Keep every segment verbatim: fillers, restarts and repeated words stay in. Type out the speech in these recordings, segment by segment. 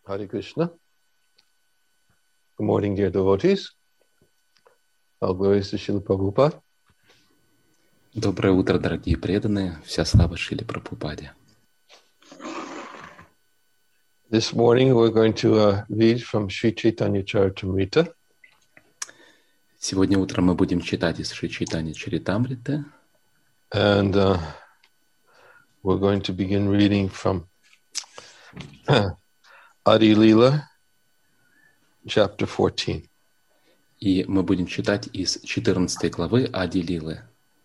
Hare Krishna. Good morning, dear devotees. All glories to Srila Prabhupada. Доброе утро, дорогие преданные. Вся слава Шриле Прабхупаде. This morning we're going to uh, read from Sri Chaitanya Charitamrita. Сегодня утром мы будем читать из Шри Чайтанья Чаритамриты. And uh, we're going to begin reading from Adi Lila, chapter fourteen. И мы будем читать из четырнадцатой главы Ади Лилы.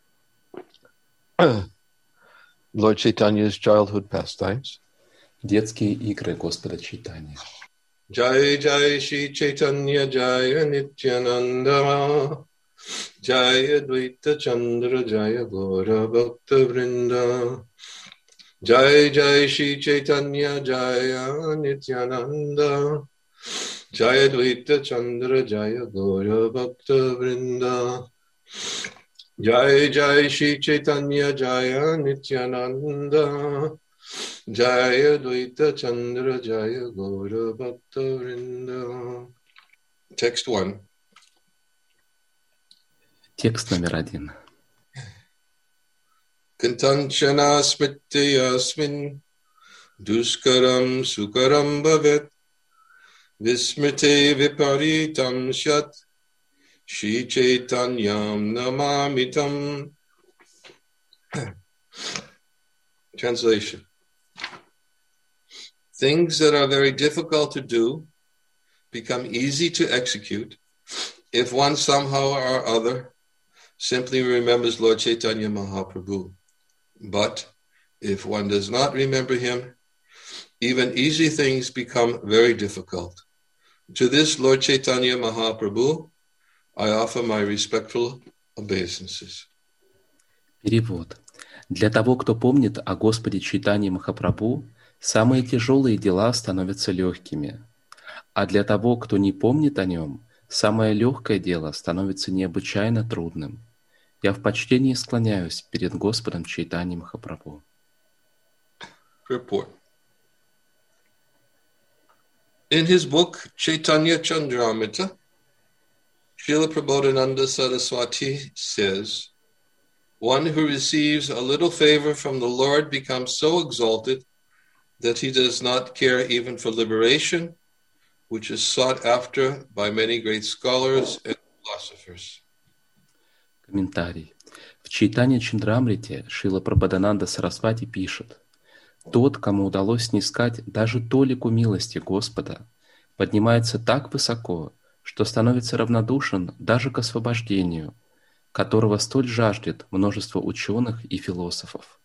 Lord Chaitanya's childhood pastimes. Детские игры Господа Чайтаньи. Jai Jai Shri Chaitanya Jaya Nityananda Jaya Dvaita Chandra Jaya Gaura Bhakta Vrinda Jai Jai Shri Chaitanya Jaya Nityananda Jaya Dvaita Chandra Jaya Gaura Bhakta Vrinda Jai Jai Shri Chaitanya Jaya Nityananda Jaya Dvaita Chandra Jaya Gaura Bhakta Vrinda. Text one. Текст номер один. Kantanchana smriti yasmin duskaram sukaram bhavet vismriti viparitam shat Shri Chaitanyam namamitam. Translation. Things that are very difficult to do become easy to execute if one somehow or other simply remembers Lord Chaitanya Mahaprabhu. But if one does not remember him, even easy things become very difficult. To this Lord Chaitanya Mahaprabhu, I offer my respectful obeisances. Перевод. Для того, кто помнит о Господе Чайтанье Махапрабху, самые тяжелые дела становятся легкими. А для того, кто не помнит о нем, самое легкое дело становится необычайно трудным. Я в почтении склоняюсь перед Господом Чайтаньей Махапрабху. Report. In his book Chaitanya Chandramrita, Srila Prabodhananda Saraswati says, one who receives a little favor from the Lord becomes so exalted that he does not care even for liberation, which is sought after by many great scholars and philosophers. Комментарий. В Чайтанья Чандрамрите Шрила Прабодхананда Сарасвати пишет: «Тот, кому удалось снискать даже толику милости Господа, поднимается так высоко, что становится равнодушен даже к освобождению, которого столь жаждет множество ученых и философов».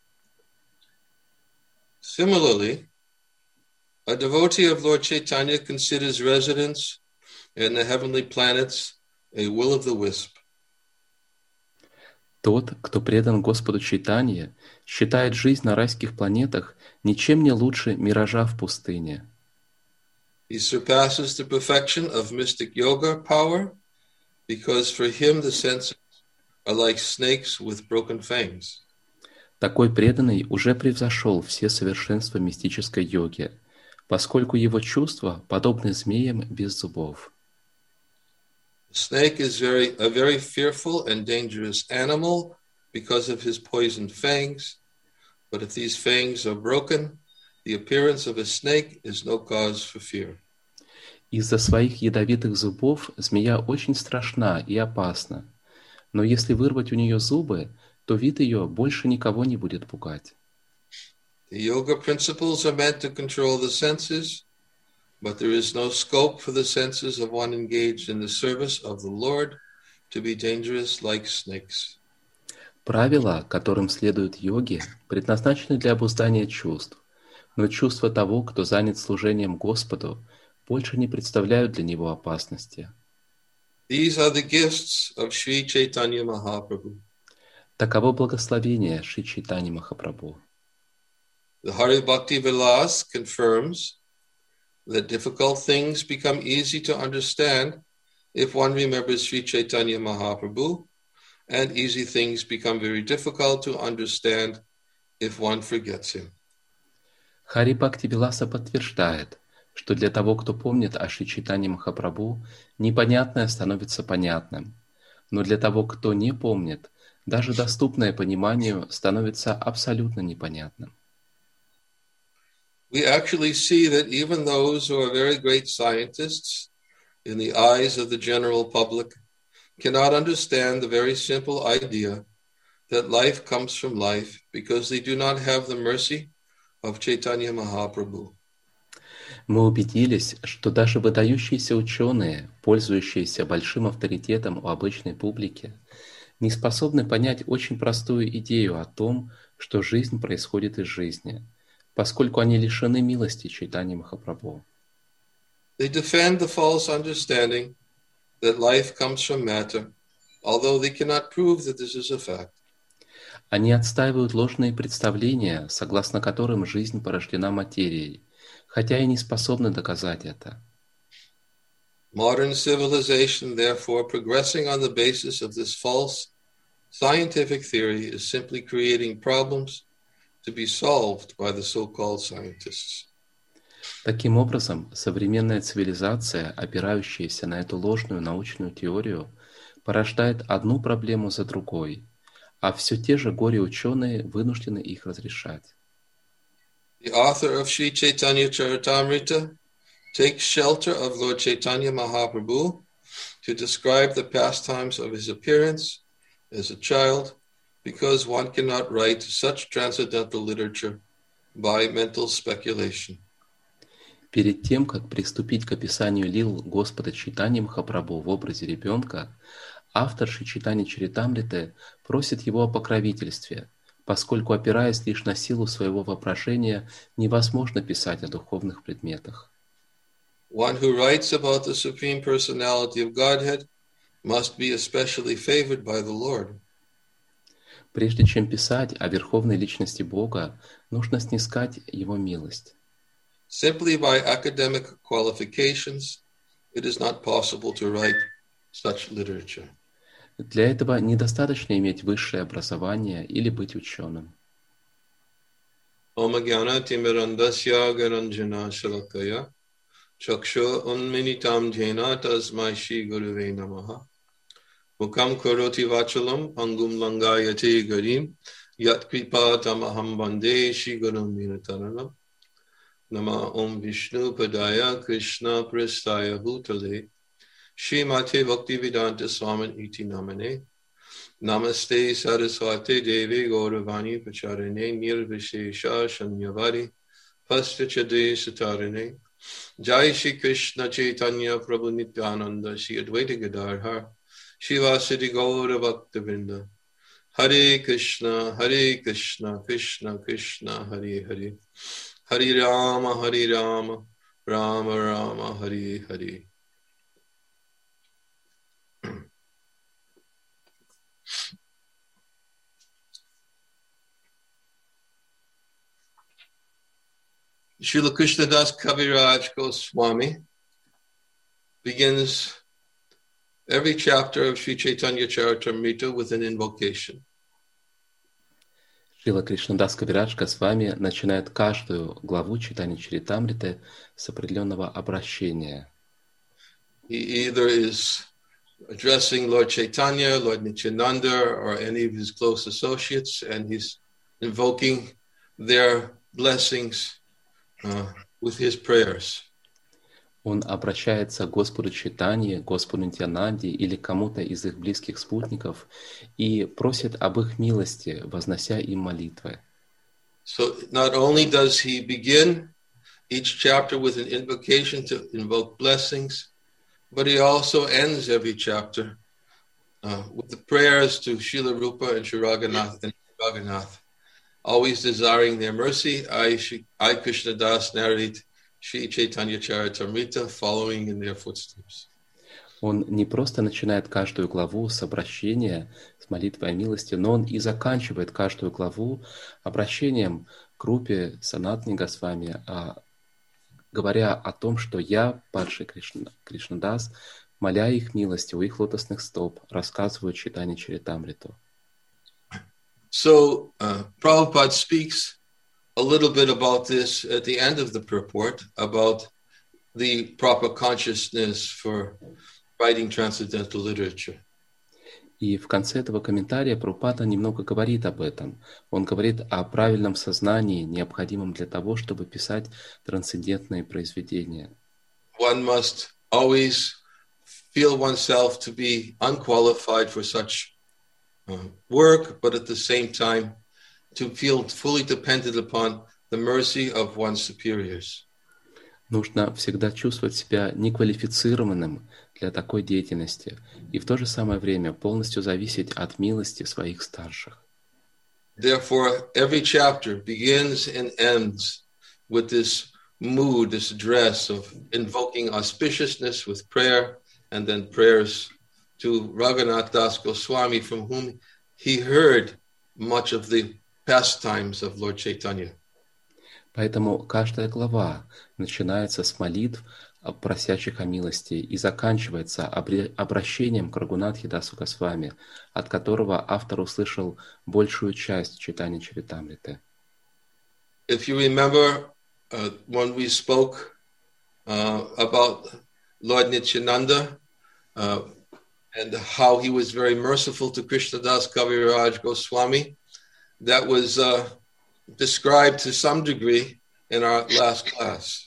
Similarly, a devotee of Lord Chaitanya considers residence in the heavenly planets a will of the wisp. Тот, кто предан Господу Чайтанье, считает жизнь на райских планетах ничем не лучше миража в пустыне. He surpasses the perfection of mystic yoga power because for him the senses are like snakes with broken fangs. Такой преданный уже превзошел все совершенства мистической йоги, поскольку его чувства подобны змеям без зубов. The snake is very, a very fearful and dangerous animal because of his poisoned fangs, but if these fangs are broken, the appearance of a snake is no cause for fear. Из-за своих ядовитых зубов змея очень страшна и опасна, но если вырвать у нее зубы, то вид ее больше никого не будет пугать. The yoga principles are meant to control the senses, but there is no scope for the senses of one engaged in the service of the Lord to be dangerous like snakes. Правила, которым следуют йоги, предназначены для обуздания чувств, но чувства того, кто занят служением Господу, больше не представляют для него опасности. These are the gifts of Sri Chaitanya Mahaprabhu. Таково благословение Шри Чайтаньи Махапрабху. The Hari Bhakti Vilas confirms that difficult things become easy to understand if one remembers Sri Chaitanya Mahaprabhu, and easy things become very difficult to understand if one forgets him. Хари Бхакти Виласа подтверждает, что для того, кто помнит о Шри Чайтанье Махапрабху, непонятное становится понятным. Но для того, кто не помнит, даже доступное пониманию становится абсолютно непонятным. We actually see that even those who are very great scientists, in the eyes of the general public, cannot understand the very simple idea that life comes from life because they do not have the mercy of Chaitanya Mahaprabhu. Мы убедились, что даже выдающиеся ученые, пользующиеся большим авторитетом у обычной публики, не способны понять очень простую идею о том, что жизнь происходит из жизни, поскольку они лишены милости Чайтаньи Махапрабху. They defend the false understanding that life comes from matter, although they cannot prove that this is a fact. Они отстаивают ложные представления, согласно которым жизнь порождена материей, хотя и не способны доказать это. Modern civilization, therefore, progressing on the basis of this false scientific theory, is simply creating problems to be solved by the so-called scientists. Таким образом, современная цивилизация, опирающаяся на эту ложную научную теорию, порождает одну проблему за другой, а все те же горе-ученые вынуждены их разрешать. The author of Sri Chaitanya Charitamrita takes shelter of Lord Chaitanya Mahaprabhu to describe the pastimes of his appearance as a child, because one cannot write such transcendental literature by mental speculation. Перед тем, как приступить к описанию лил Господа Чайтаньи Махапрабху в образе ребенка, автор Шри Чайтаньи Чаритамриты просит его о покровительстве, поскольку, опираясь лишь на силу своего воображения, невозможно писать о духовных предметах. One who writes about the Supreme Personality of Godhead must be especially favored by the Lord. Прежде чем писать о Верховной Личности Бога, нужно снискать Его милость. Simply by academic qualifications, it is not possible to write such literature. Для этого недостаточно иметь высшее образование или быть ученым. Om Jnana Timirandasya Garanjana Shalakaya Chakshu Unminitam Jena Tasmai Shri Guruve Namaha Mukam Karoti Vachalam Pangum Langayate Garim Yat Kripa Tamaham Bande Shri Gurum Vinataranam Nama Om Vishnu Padaya Krishna Prastaya Bhutale Shri Mate Bhaktivedanta Swamin Iti Namane Namaste Saraswate Devi Gauravani Pacharane Nirvishesha Shanyavari Pastachade Satarane Jai Shri Krishna Chaitanya Prabhu Nityananda Shri Advaita Gadadhar Shivasati Gaura Bhaktavinda Hare Krishna Hare Krishna Krishna Krishna Hare Hare Hare Rama Hare Rama Rama Rama Hare Hare. Srila Krishnadas Kaviraj Goswami begins every chapter of Sri Chaitanya Charitamrita with an invocation. Шрила Кришнадас Кавирадж Госвами начинает каждую главу Чайтаньи Чаритамриты с определенного обращения. He either is addressing Lord Chaitanya, Lord Nityananda, or any of his close associates, and he's invoking their blessings uh, with his prayers. Он обращается к Господу Чайтанье, Господу Нитьянанде или кому-то из их близких спутников и просит об их милости, вознося им молитвы. So not only does he begin each chapter with an invocation to invoke blessings, but he also ends every chapter uh, with the prayers to Srila Rupa and Sri Raghunath and Raghunath, always desiring their mercy. I, I Krishna Das, narrate Sri Chaitanya Charitamrita, following in their footsteps. Он не просто начинает каждую главу с обращения, с молитвой о милости, но он и заканчивает каждую главу обращением к группе Санатани Госвами, говоря о том, что я, падший Кришна, Кришнадас, моля их милости у их лотосных стоп, рассказываю Чайтанья Чаритамриту. So, uh, Prabhupada speaks a little bit about this at the end of the purport, about the proper consciousness for writing transcendental literature. И в конце этого комментария Прабхупада немного говорит об этом. Он говорит о правильном сознании, необходимом для того, чтобы писать трансцендентные произведения. One must always feel oneself to be unqualified for such uh, work, but at the same time to feel fully dependent upon the mercy of one's superiors. Нужно всегда чувствовать себя неквалифицированным для такой деятельности и в то же самое время полностью зависеть от милости своих старших. Therefore, every chapter begins and ends with this mood, this address of invoking auspiciousness with prayer, and then prayers to Raghunath Das Goswami, from whom he heard much of the pastimes of Lord Chaitanya. Поэтому каждая глава начинается с молитв, просящих о милости, и заканчивается обращением к Рагунатхе Дасу Госвами, от которого автор услышал большую часть читания Чаритамриты. If you remember, uh, when we spoke uh, about Lord Nityananda uh, and how he was very merciful to Krishnadas Kaviraj Goswami, that was uh, described to some degree in our last class.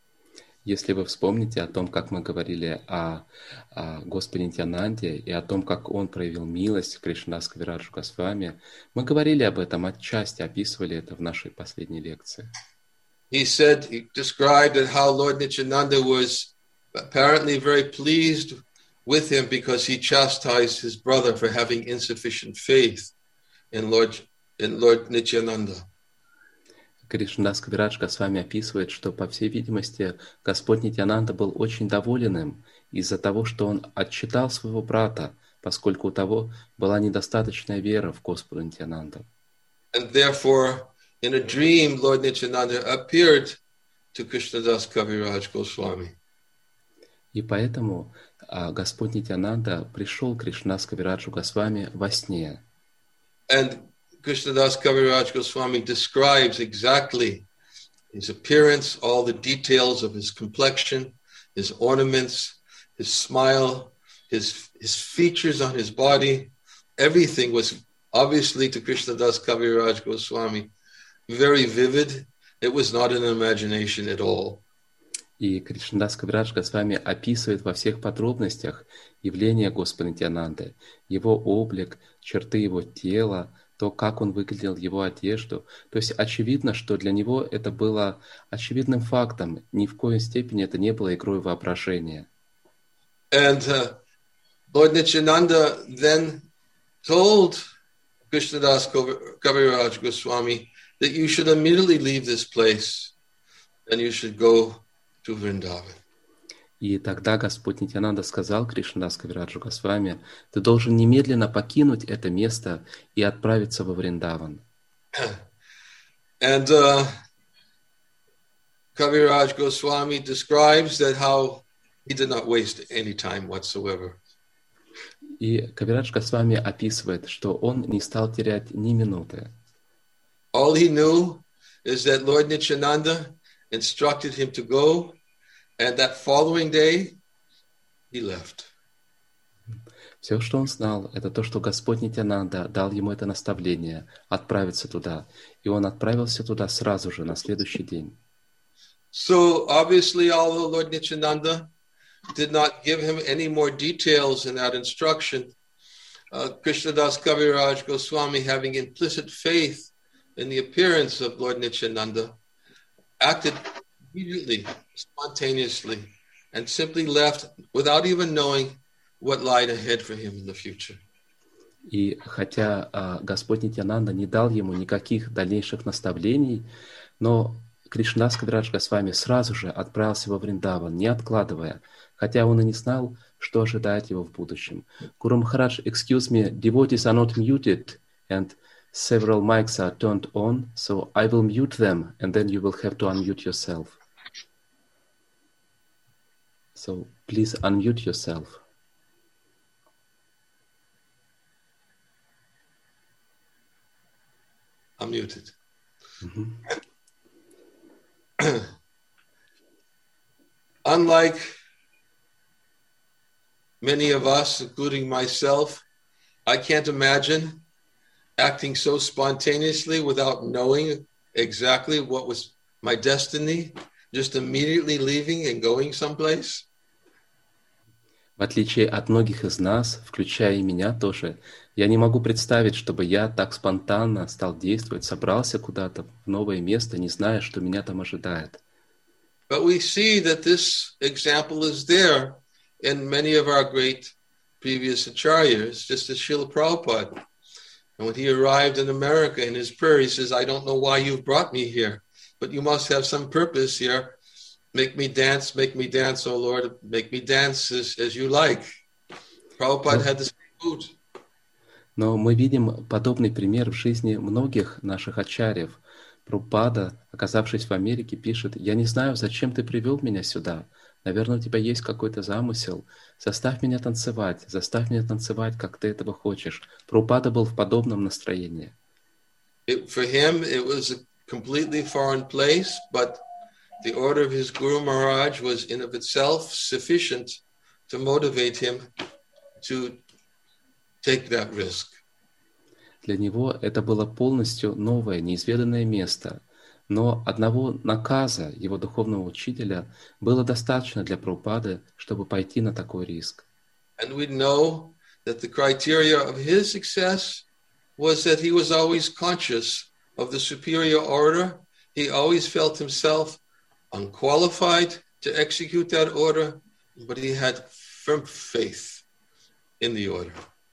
Если вы вспомните о том, как мы говорили о, о Господе Нитьянанде и о том, как он проявил милость к Кришнадас Кавираджу Госвами, мы говорили об этом отчасти, описывали это в нашей последней лекции. He said, he described how Lord Nityananda was apparently very pleased with him because he chastised his brother for having insufficient faith in Lord, in Lord Nityananda. Кришнадас Кавирадж Госвами описывает, что, по всей видимости, Господь Нитьянанда был очень доволен им из-за того, что он отчитал своего брата, поскольку у того была недостаточная вера в Господа Нитьянанда. And therefore, in a dream, Lord Nityananda appeared to Krishnadas Kaviraj Goswami. И поэтому а, Господь Нитьянанда пришел к Кришнадас Кавираджу Госвами во сне. And Krishnadas Kaviraj Goswami describes exactly his appearance, all the details of his complexion, his ornaments, his smile, his, his features on his body. Everything was obviously to Krishnadas Kaviraj Goswami very vivid. It was not an imagination at all. И Кришнадас Кавирадж Госвами описывает во всех подробностях явление Господа Нитьянанды, его облик, черты его тела, то, как он выглядел, его одежду. То есть очевидно, что для него это было очевидным фактом. Ни в коей степени это не было игрой воображения. And uh, Lord Nityananda then told Krishnadas Kaviraj Goswami that you should immediately leave this place and you should go to Vrindavan. И тогда Господь Нитьянанда сказал Кришнадас Кавираджу Госвами: ты должен немедленно покинуть это место и отправиться во Вриндаван. And uh, Kaviraj Goswami describes that how he did not waste any time whatsoever. И Кавирадж Госвами описывает, что он не стал терять ни минуты. All he knew is that Lord Nityananda instructed him to go, and that following day he left. Все, что он знал, это то, что Господь Нитьянанда дал ему это наставление отправиться туда, и он отправился туда сразу же, на следующий день. So obviously, although Lord Nityananda did not give him any more details in that instruction, uh, Krishnadas Kaviraj Goswami, having implicit faith in the appearance of Lord Nityananda, acted immediately, spontaneously, and simply left without even knowing what lied ahead for him in the future. И хотя а, Господь Нитьянанда не дал ему никаких дальнейших наставлений, но Кришнадас Кавирадж Госвами сразу же отправился во Вриндаван, не откладывая, хотя он и не знал, что ожидает его в будущем. Guru Maharaj, excuse me, devotees are not muted, and several mics are turned on, so I will mute them, and then you will have to unmute yourself. So please unmute yourself. I'm muted. Mm-hmm. unlike many of us, including myself, I can't imagine acting so spontaneously without knowing exactly what was my destiny, just immediately leaving and going someplace. В отличие от многих из нас, включая и меня тоже, я не могу представить, чтобы я так спонтанно стал действовать, собрался куда-то в новое место, не зная, что меня там ожидает. But we see that this example is there in many of our great previous acharyas, just as Srila Prabhupada. And when he arrived in America in his prayer, he says, I don't know why you've brought me here, but you must have some purpose here. Make me dance, make me dance, oh Lord, make me dance as, as you like. Prabhupada had the same mood. Но мы видим подобный пример в жизни многих наших ачарьев. Прабхупада, оказавшись в Америке, пишет: «Я не знаю, зачем ты привел меня сюда. Наверное, у тебя есть какой-то замысел. Заставь меня танцевать, заставь меня танцевать, как ты этого хочешь». Прабхупада был в подобном настроении. It, for him, it was a completely foreign place, but the order of his Guru Maharaj was in of itself sufficient to motivate him to take that risk. Для него это было полностью новое, неизведанное место. Но одного наказа его духовного учителя было достаточно для Прабхупады, чтобы пойти на такой риск. And we know that the criteria of his success was that he was always conscious of the superior order. He always felt himself unqualified to execute that order, but he had firm faith in the order.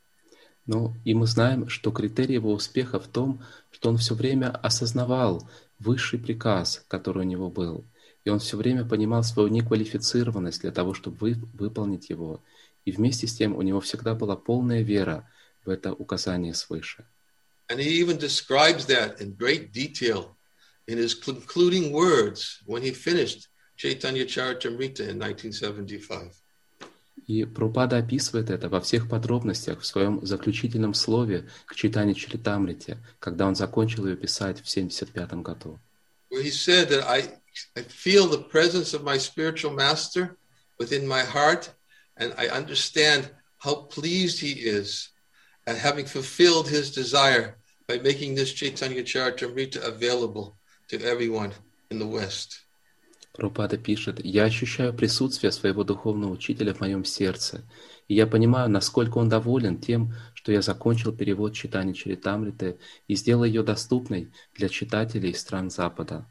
Ну, и мы знаем, что критерий его успеха в том, что он все время осознавал высший приказ, который у него был, и он все время понимал свою неквалифицированность для того, чтобы вы, выполнить его, и вместе с тем у него всегда была полная вера в это указание свыше. And he even describes that in great detail in his concluding words when he finished Chaitanya Charitamrita in nineteen seventy-five. И Прабхупада описывает это во всех подробностях в своем заключительном слове к Чайтанья Чаритамрите, когда он закончил ее писать в семьдесят пятом году. Where he said that I, I feel the presence of my spiritual master within my heart, and I understand how pleased he is at having fulfilled his desire by making this Chaitanya Charitamrita available to everyone in the West. Прабхупада пишет: «Я ощущаю присутствие своего духовного учителя в моем сердце, и я понимаю, насколько он доволен тем, что я закончил перевод Чайтаньи Чаритамриты и сделал ее доступной для читателей стран Запада».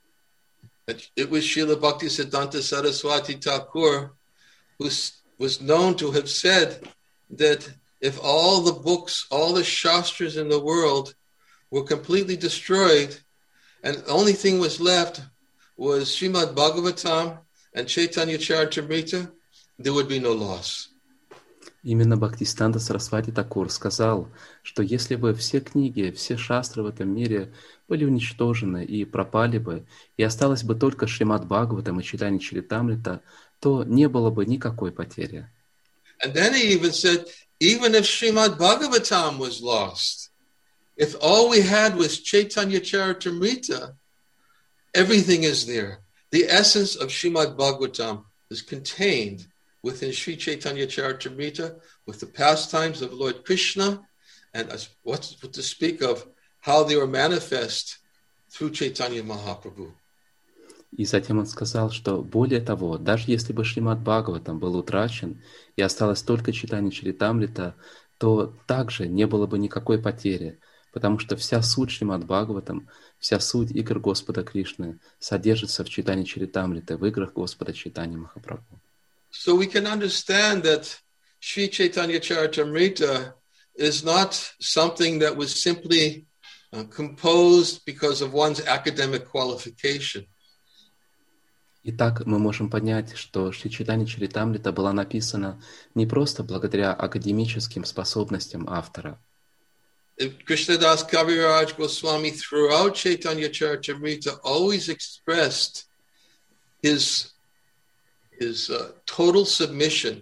It was Srila Bhaktisiddhanta Saraswati Thakur who was known to have said that if all the books, all the shastras in the world were completely destroyed, and the only thing was left was Srimad Bhagavatam and Chaitanya Charitamrita, there would be no loss. Именно Бхактисиддханта Сарасвати Такур сказал, что если бы все книги, все шастры в этом мире были уничтожены и пропали бы, и осталось бы только Шримад Бхагаватам и Чайтанья Чаритамрита, то не было бы никакой потери. And then he even said, even if Srimad Bhagavatam was lost, if all we had was Chaitanya Charitamrita, everything is there. The essence of Srimad Bhagavatam is contained within Sri Chaitanya Charitamrita with the pastimes of Lord Krishna and what to speak of how they were manifest through Chaitanya Mahaprabhu. И затем он сказал, что более того, даже если бы Шримад Бхагаватам был утрачен и осталось только Чайтанья Чаритамрита, то также не было бы никакой потери, потому что вся суть Шримад Бхагаватам, вся суть игр Господа Кришны содержится в Чайтанье Чаритамрите, в играх Господа Чайтаньи Махапрабху. So we can understand that Sri Chaitanya Charitamrita is not something that was simply uh, composed because of one's academic qualification. Итак, мы можем понять, что Шри Чайтанья Чаритамрита была написана не просто благодаря академическим способностям автора. Krishnadas Kaviraj Goswami throughout Chaitanya Charitamrita always expressed his, his uh, total submission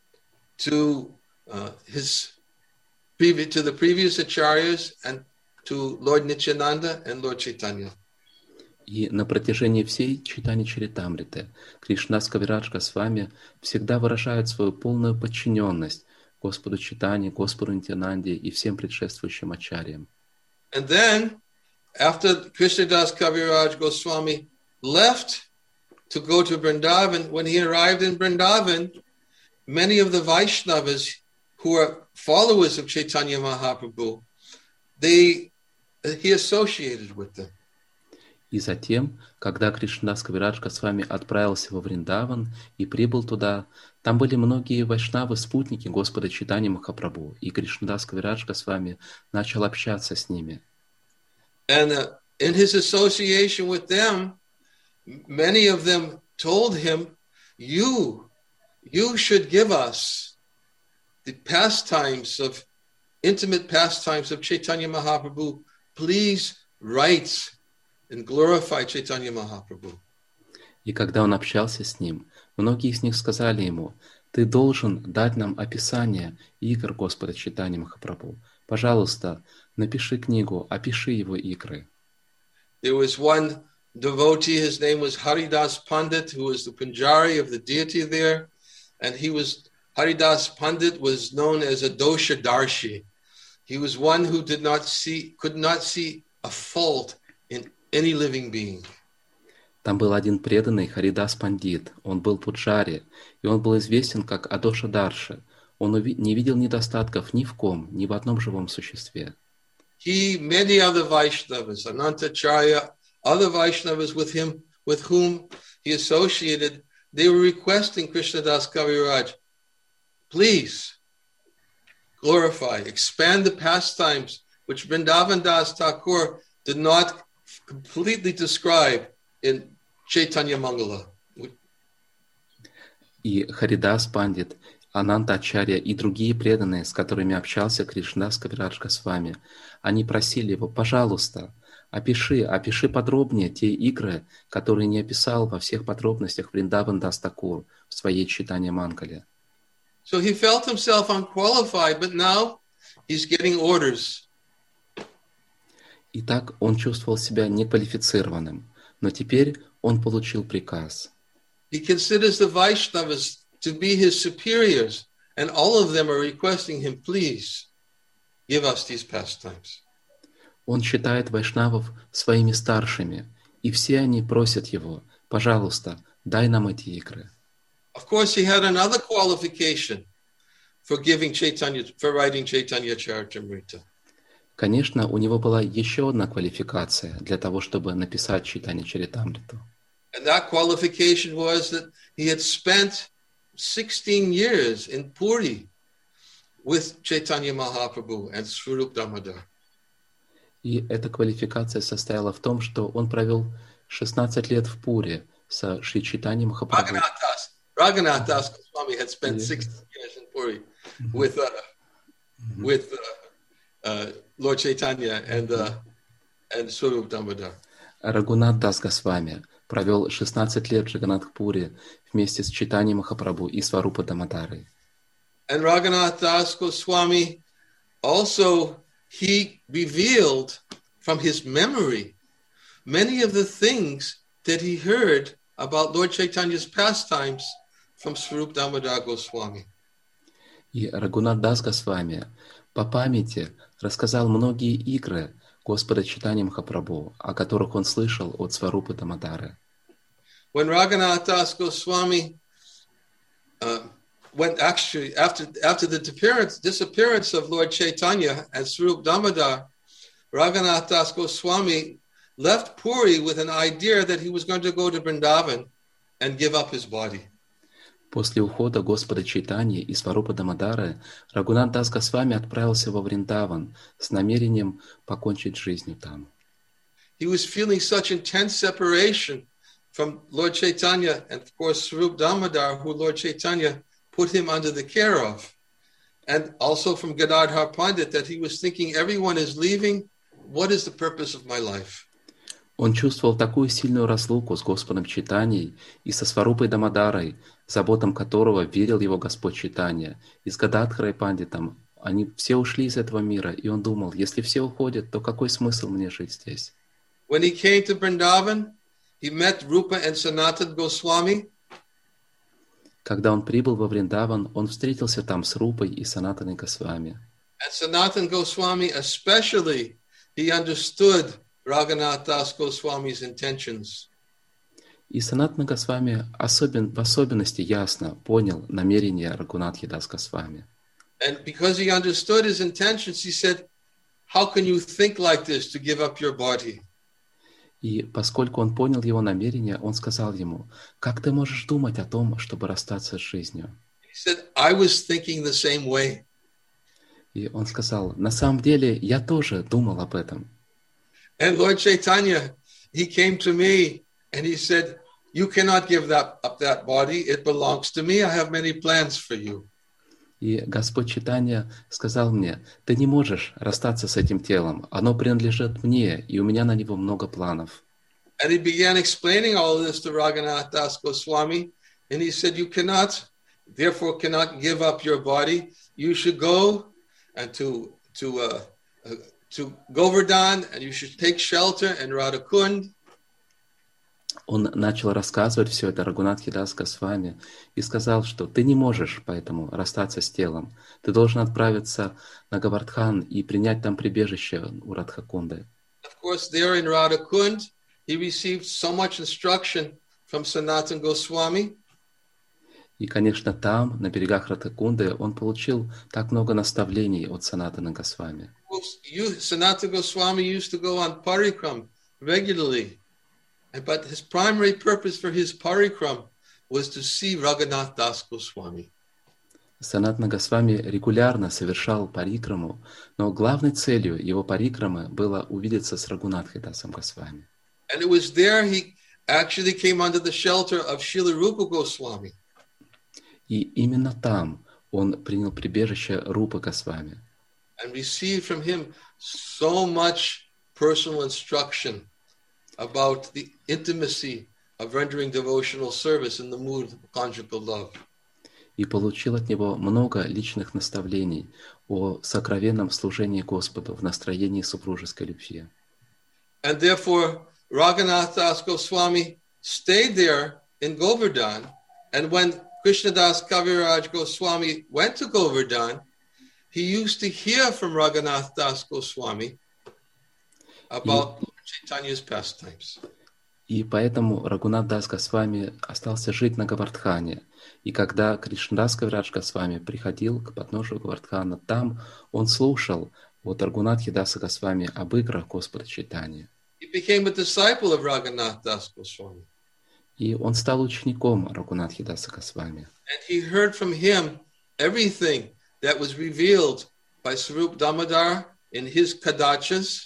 to uh, his previous, to the previous acharyas and to Lord Nityananda and Lord Chaitanya. И на протяжении всей Чайтанья Чаритамриты Кришнадас Кавираджа с вами всегда выражают свою полную подчиненность Господу Чайтанье, Господу Нитьянанде и всем предшествующим ачарьям. And then, after Krishnadas Kaviraj Goswami left to go to Vrindavan, when he arrived in Vrindavan, many of the Vaishnavas who are followers of Chaitanya Mahaprabhu, they, he associated with them. И затем, когда Кришнадас Кавирадж Госвами отправился во Вриндаван и прибыл туда, там были многие вайшнавы, спутники Господа Чайтаньи Махапрабху, и Кришнадас Кавирадж Госвами начал общаться с ними. And uh, in his association with them, many of them told him, you, you should give us the pastimes of, intimate pastimes of Chaitanya Mahaprabhu. Please write and glorify Chaitanya Mahaprabhu. И когда он общался с ним, многие из них сказали ему: «Ты должен дать нам описание игр Господа Чайтаньи Махапрабху. Пожалуйста, напиши книгу, опиши его игры». There was one devotee, his name was Haridas Pandit, who was the Punjari of the deity there, and he was, Haridas Pandit was known as a dosha darshi. He was one who did not see, could not see a fault in any living being. Там был один преданный Харидас Пандит, он был пуджари, и он был известен как Адоша Дарши. Он уви- не видел недостатков ни в ком, ни в одном живом существе. He, many other Vaishnavas, Anantacharya, other Vaishnavas with him, with whom he associated, they were requesting Krishnadas Kaviraj, please glorify, expand the pastimes which Vrindavan Das Thakur did not completely describe in Chaitanya Mangala. И Харидас Пандит, Ананта Ачарья и другие преданные, с которыми общался Кришнадас Кавирадж Госвами, они просили его: пожалуйста, опиши, опиши подробнее те игры, которые не описал во всех подробностях Вриндаван Дас Такур в своей Чайтанья Мангале. So he felt himself unqualified, but now he's getting orders. Итак, он чувствовал себя неквалифицированным, но теперь он получил приказ. He considers the Vaishnavas to be his superiors, and all of them are requesting him, please give us these pastimes. Он считает вайшнавов своими старшими, и все они просят его: пожалуйста, дай нам эти игры. Of course, he had another qualification for giving Chaitanya, for writing Chaitanya Charitamrita. Конечно, у него была еще одна квалификация для того, чтобы написать Чайтанья Чаритамриту. And that qualification was that he had spent sixteen years in Puri with Chaitanya Mahaprabhu and Swarup Damodar. И эта квалификация состояла в том, что он провел шестнадцать лет в Пуре со Шри Чайтаньей Махапрабху. Raghunath Das, Raghunath Das Goswami had spent Yes. sixteen years in Puri with uh, with uh, uh, Lord Chaitanya and uh, and Swarup Damodar. Рагунат Дас Госвами провел шестнадцать лет в Джаганнатхпуре вместе с Чайтаньей Махапрабху и Сварупа Дамодарой. And Raghunath Das Goswami also, he revealed from his memory many of the things that he heard about Lord Chaitanya's pastimes from Swarup Damodar Goswami. И Рагунат Дас Госвами по памяти рассказал многие игры Господа Чайтаньи Махапрабху, о которых он слышал от Сварупы Дамодары. When Raghunath Das Goswami uh, went actually after after the disappearance, disappearance of Lord Chaitanya and Swarup Damodar, Raghunath Das Goswami left Puri with an idea that he was going to go to Vrindavan and give up his body. После ухода Господа Чайтаньи и Сварупа Дамодары Рагунат Дас Госвами отправился во Вриндаван с намерением покончить жизнью там. He was feeling such intense separation from Lord Chaitanya and of course Swarup Damodar, who Lord Chaitanya put him under the care of, and also from Gadadhar Pandit, that he was thinking, everyone is leaving, what is the purpose of my life? Он чувствовал такую сильную разлуку с Господом Чайтаньей и со Сварупой Дамодарой, заботам которого верил его Господь Чайтанья, и с Гададхарой Пандитом. Они все ушли из этого мира, и он думал, если все уходят, то какой смысл мне жить здесь? When he came to Vrindavan, he met Rupa and Sanatan Goswami. Когда он прибыл во Вриндаван, он встретился там с Рупой и Санатаной Госвами. And Sanatan Goswami especially, he understood Raghunath Das Goswami's intentions. И Санатана Госвами особен, в особенности ясно понял намерения Рагунатхи Дас Госвами. And because he understood his intentions, he said, how can you think like this to give up your body? И поскольку он понял его намерения, он сказал ему: «Как ты можешь думать о том, чтобы расстаться с жизнью?» He said, I was thinking the same way. И он сказал: «На самом деле, я тоже думал об этом». And Lord Chaitanya, he came to me and he said, you cannot give that, up that body. It belongs to me. I have many plans for you. И Господь Чайтанья сказал мне: «Ты не можешь расстаться с этим телом. Оно принадлежит мне, и у меня на него много планов». And he began explaining all of this to Raghunath Das Goswami. And he said, you cannot, therefore cannot give up your body. You should go and to, to, uh, uh, to Govardhan, and you should take shelter in Radhakund. Он начал рассказывать все это Рагунатхи Дас Госвами и сказал, что ты не можешь поэтому расстаться с телом. Ты должен отправиться на Гавардхан и принять там прибежище у Радхакунды. Of course, there in Radhakund, he received so much instruction from Sanatan Goswami. И, конечно, там, на берегах Радхакунды, он получил так много наставлений от Санатана Госвами. Sanatana Goswami used to go on parikram regularly. But his primary purpose for his parikram was to see Raghunath Das Goswami. Санатана Госвами регулярно совершал парикраму, но главной целью его парикрамы было увидеться с Рагунатхой Дасом Госвами. And it was there he actually came under the shelter of Srila Rupa Goswami. И именно там он принял прибежище Рупы Госвами. And received from him so much personal instruction about the intimacy of rendering devotional service in the mood of conjugal love. И получил от него много личных наставлений о сокровенном служении Господу в настроении супружеской любви. And therefore, Raghunath Das Goswami stayed there in Govardhan, and when Krishnadas Kaviraj Goswami went to Govardhan, he used to hear from Raghunath Das Goswami about Chaitanya's pastimes. И поэтому Рагунат Дас Госвами остался жить на Гавардхане. И когда Кришнадас Кавирадж Госвами приходил к подножию Гавардхана, там он слушал от Рагунатхи Даса Госвами об играх Господа Чайтаньи. He became a disciple of Raghunath Das Goswami. И он стал учеником Рагунатхи Даса Госвами. And he heard from him everything that was revealed by Swarup Damodar in his Kadachas.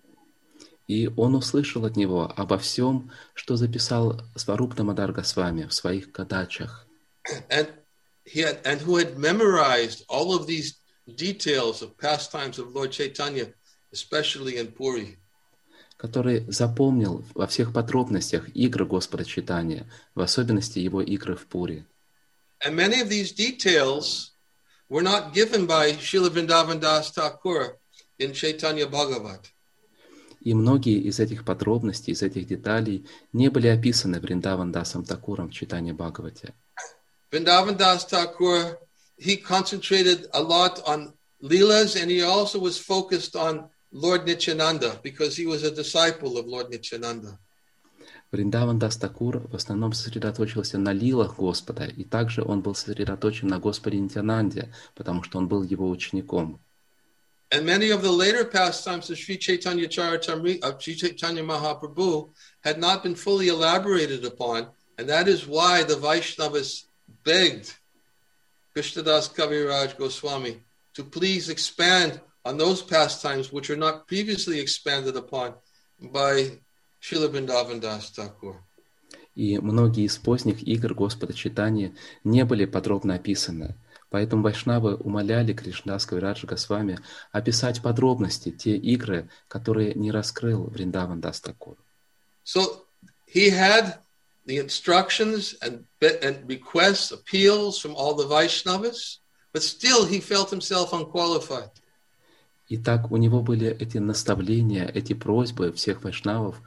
И он услышал от него обо всем, что записал Сваруб Дамодар Госвами в своих кадачах. And he had, and who had memorized all of these details of pastimes of Lord Chaitanya, especially in Puri. Который запомнил во всех подробностях игры Господа Чайтаньи, в особенности его игры в Пури. And many of these details were not given by Srila Vrindavan Das Thakur in Chaitanya Bhagavat. И многие из этих подробностей, из этих деталей не были описаны Вриндаван Дасом Такуром в Чайтанья Бхагавате. Vrindavan Das Thakur, he concentrated a lot on Leelas, and he also was focused on Lord Nityananda, because he was a disciple of Lord Nityananda. Вриндаван Дас Такур в основном сосредоточился на лилах Господа, и также он был сосредоточен на Господе Нитянанде, потому что он был его учеником. And many of the later pastimes of Sri Chaitanya Charitamrita, of Sri Chaitanya Mahaprabhu, had not been fully elaborated upon, and that is why the Vaishnavas begged Krishnadas Kaviraj Goswami to please expand on those pastimes which were not previously expanded upon by Srila Vrindavan Das Thakur. И многие из поздних игр Господа Чайтаньи не были подробно описаны. Поэтому вайшнавы умоляли Кришнадас Кавираджа Госвами описать подробности, те игры, которые не раскрыл Вриндаван Дас Такур. So he had the instructions and, and requests, appeals from all the Vaishnavas, but still he felt himself unqualified. Итак, у него были эти наставления, эти просьбы всех вайшнавов,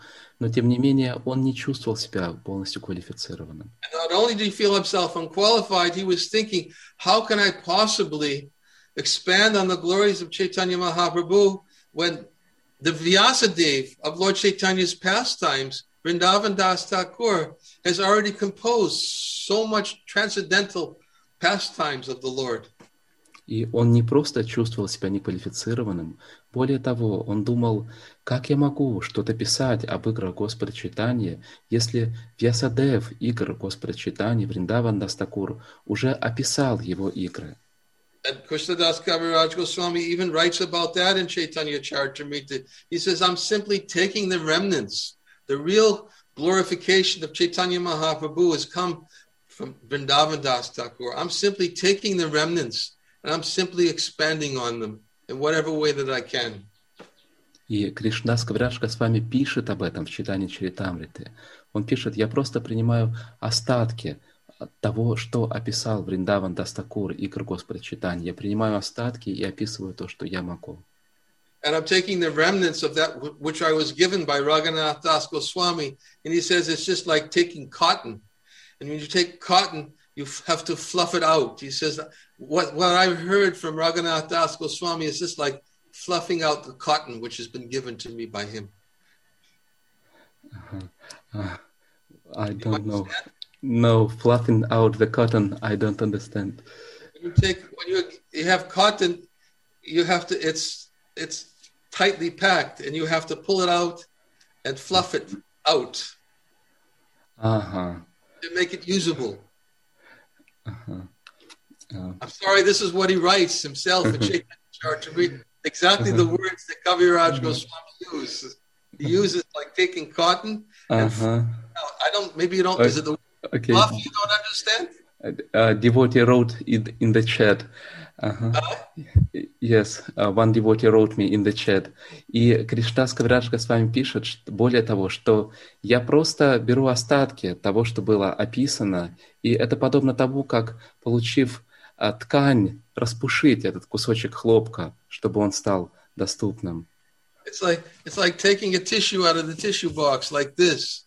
Но тем не менее он не чувствовал себя полностью квалифицированным. And not only did he feel himself unqualified, he was thinking, how can I possibly expand on the glories of Chaitanya Mahaprabhu when the Vyasadeva of Lord Chaitanya's pastimes, Vrindavan Das Thakur, has already composed so much transcendental pastimes of the Lord. И он не просто чувствовал себя неквалифицированным, более того, он думал, как я могу что-то писать об играх Господа Чайтаньи, если Вьясадев игр Господа Чайтаньи, Вриндаван Дас Такур, уже описал его игры. And Krishnadas Kaviraj Goswami even writes about that in Chaitanya Charitamrita. He says, I'm simply taking the remnants. The real glorification of Chaitanya Mahaprabhu has come from Vrindavan Das Thakur. I'm simply taking the remnants and I'm simply expanding on them in whatever way that I can. И Кришнадас Кавирадж Госвами пишет об этом в Чайтанья Чаритамрите. Он пишет, я просто принимаю остатки того, что описал Вриндаван Дас Такур, игр Господа Чайтаньи. Я принимаю остатки и описываю то, что я могу. And I'm taking the remnants of that which I was given by Raghunath Das Goswami. And he says it's just like taking cotton. And when you take cotton, you have to fluff it out. He says, what, what I've heard from Raghunath Das Goswami is just like fluffing out the cotton which has been given to me by him. Uh-huh. Uh, I don't know. No, fluffing out the cotton, I don't understand. When you take, when you, you have cotton, you have to, it's, it's tightly packed and you have to pull it out and fluff it out. Uh-huh. To make it usable. Uh-huh. Uh, I'm sorry, this is what he writes himself in Chaitanya Charitamrita. Exactly the words that Kaviraj Goswami uses. He uses like taking cotton and uh-huh. I don't, maybe you don't, okay. is it the okay. fluff you don't understand? Uh, devotee wrote it in the chat. Uh-huh. Uh, yes, uh, one devotee wrote me in the chat. И Кришнадас Кавирадж Госвами пишет, что, более того, что я просто беру остатки того, что было описано, и это подобно тому, как, получив uh, ткань, распушить этот кусочек хлопка, чтобы он стал доступным. It's like, it's like taking a tissue out of the tissue box like this.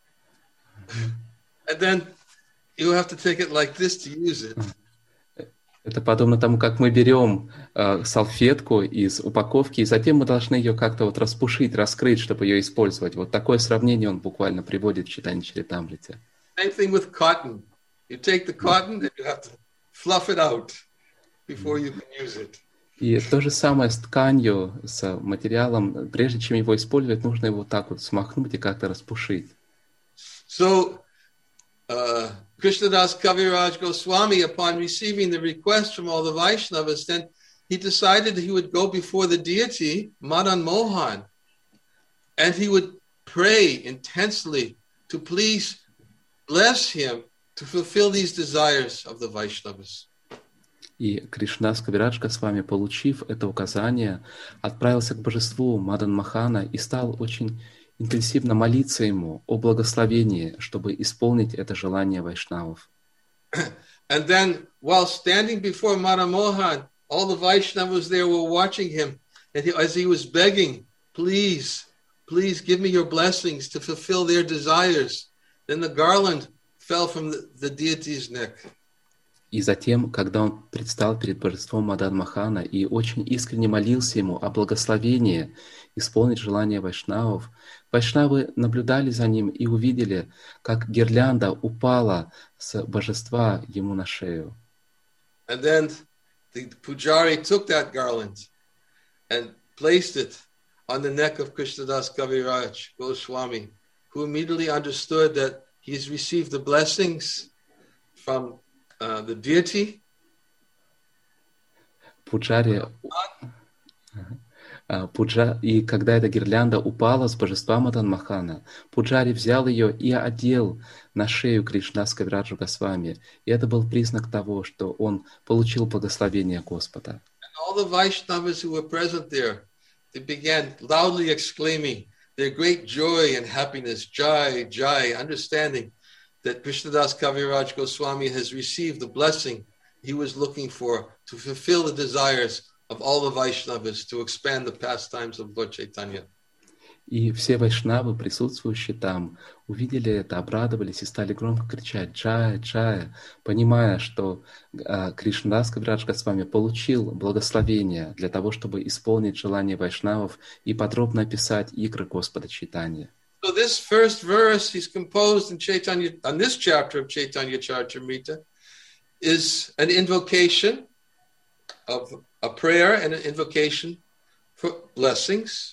And then you have to take it like this to use it. Это подобно тому, как мы берем э, салфетку из упаковки, и затем мы должны ее как-то вот распушить, раскрыть, чтобы ее использовать. Вот такое сравнение он буквально приводит в Чайтанья Чаритамрите. Same thing with cotton. You take the cotton and you have to fluff it out before you can use it. И то же самое с тканью, с материалом. Прежде чем его использовать, нужно его так вот смахнуть и как-то распушить. So, uh, Krishnadas Kaviraj Goswami, upon receiving the request from all the Vaishnavas, then he decided he would go before the deity, Madan Mohan, and he would pray intensely to please bless him to fulfill these desires of the Vaishnavas. И Кришнадас Кавирадж Госвами, получив это указание, отправился к божеству Мадан Мохана и стал очень интенсивно молиться ему о благословении, чтобы исполнить это желание вайшнавов. And then, while standing before Madan Mohan, all the Vaishnavas there were watching him, and he, as he was begging, please, please give me your blessings to fulfill their desires. Then the garland fell from the, the deity's neck. И затем, когда он предстал перед божеством Мадан Мохана и очень искренне молился ему о благословении исполнить желание вайшнавов, вайшнавы наблюдали за ним и увидели, как гирлянда упала с божества ему на шею. And then the pujari took that garland and placed it on the neck of Krishnadas Kaviraj Goswami, who immediately understood that he's received the blessings from Uh, the deity. Пуджари, Пуджа, и когда эта гирлянда упала с божества Мадан Мохана, Пуджари взял ее и одел на шею Кришнадас Кавираджу Госвами. И это был признак того, что он получил благословение Господа. And all the Vaishnavas who were present there, they began loudly exclaiming their great joy and happiness, Jai, Jai, understanding that Krishnadas Kaviraj Goswami has received the blessing he was looking for to fulfill the desires of all the Vaishnavas to expand the pastimes of Lord Chaitanya. И все вайшнавы, присутствующие там, увидели это, обрадовались и стали громко кричать «Джая, Джая», понимая, что а, Кришнадас Кавирадж Госвами получил благословение для того, чтобы исполнить желание вайшнавов и подробно описать игры Господа Чайтаньи. So this first verse he's composed in Chaitanya, on this chapter of Chaitanya Charitamrita, is an invocation of a prayer and an invocation for blessings.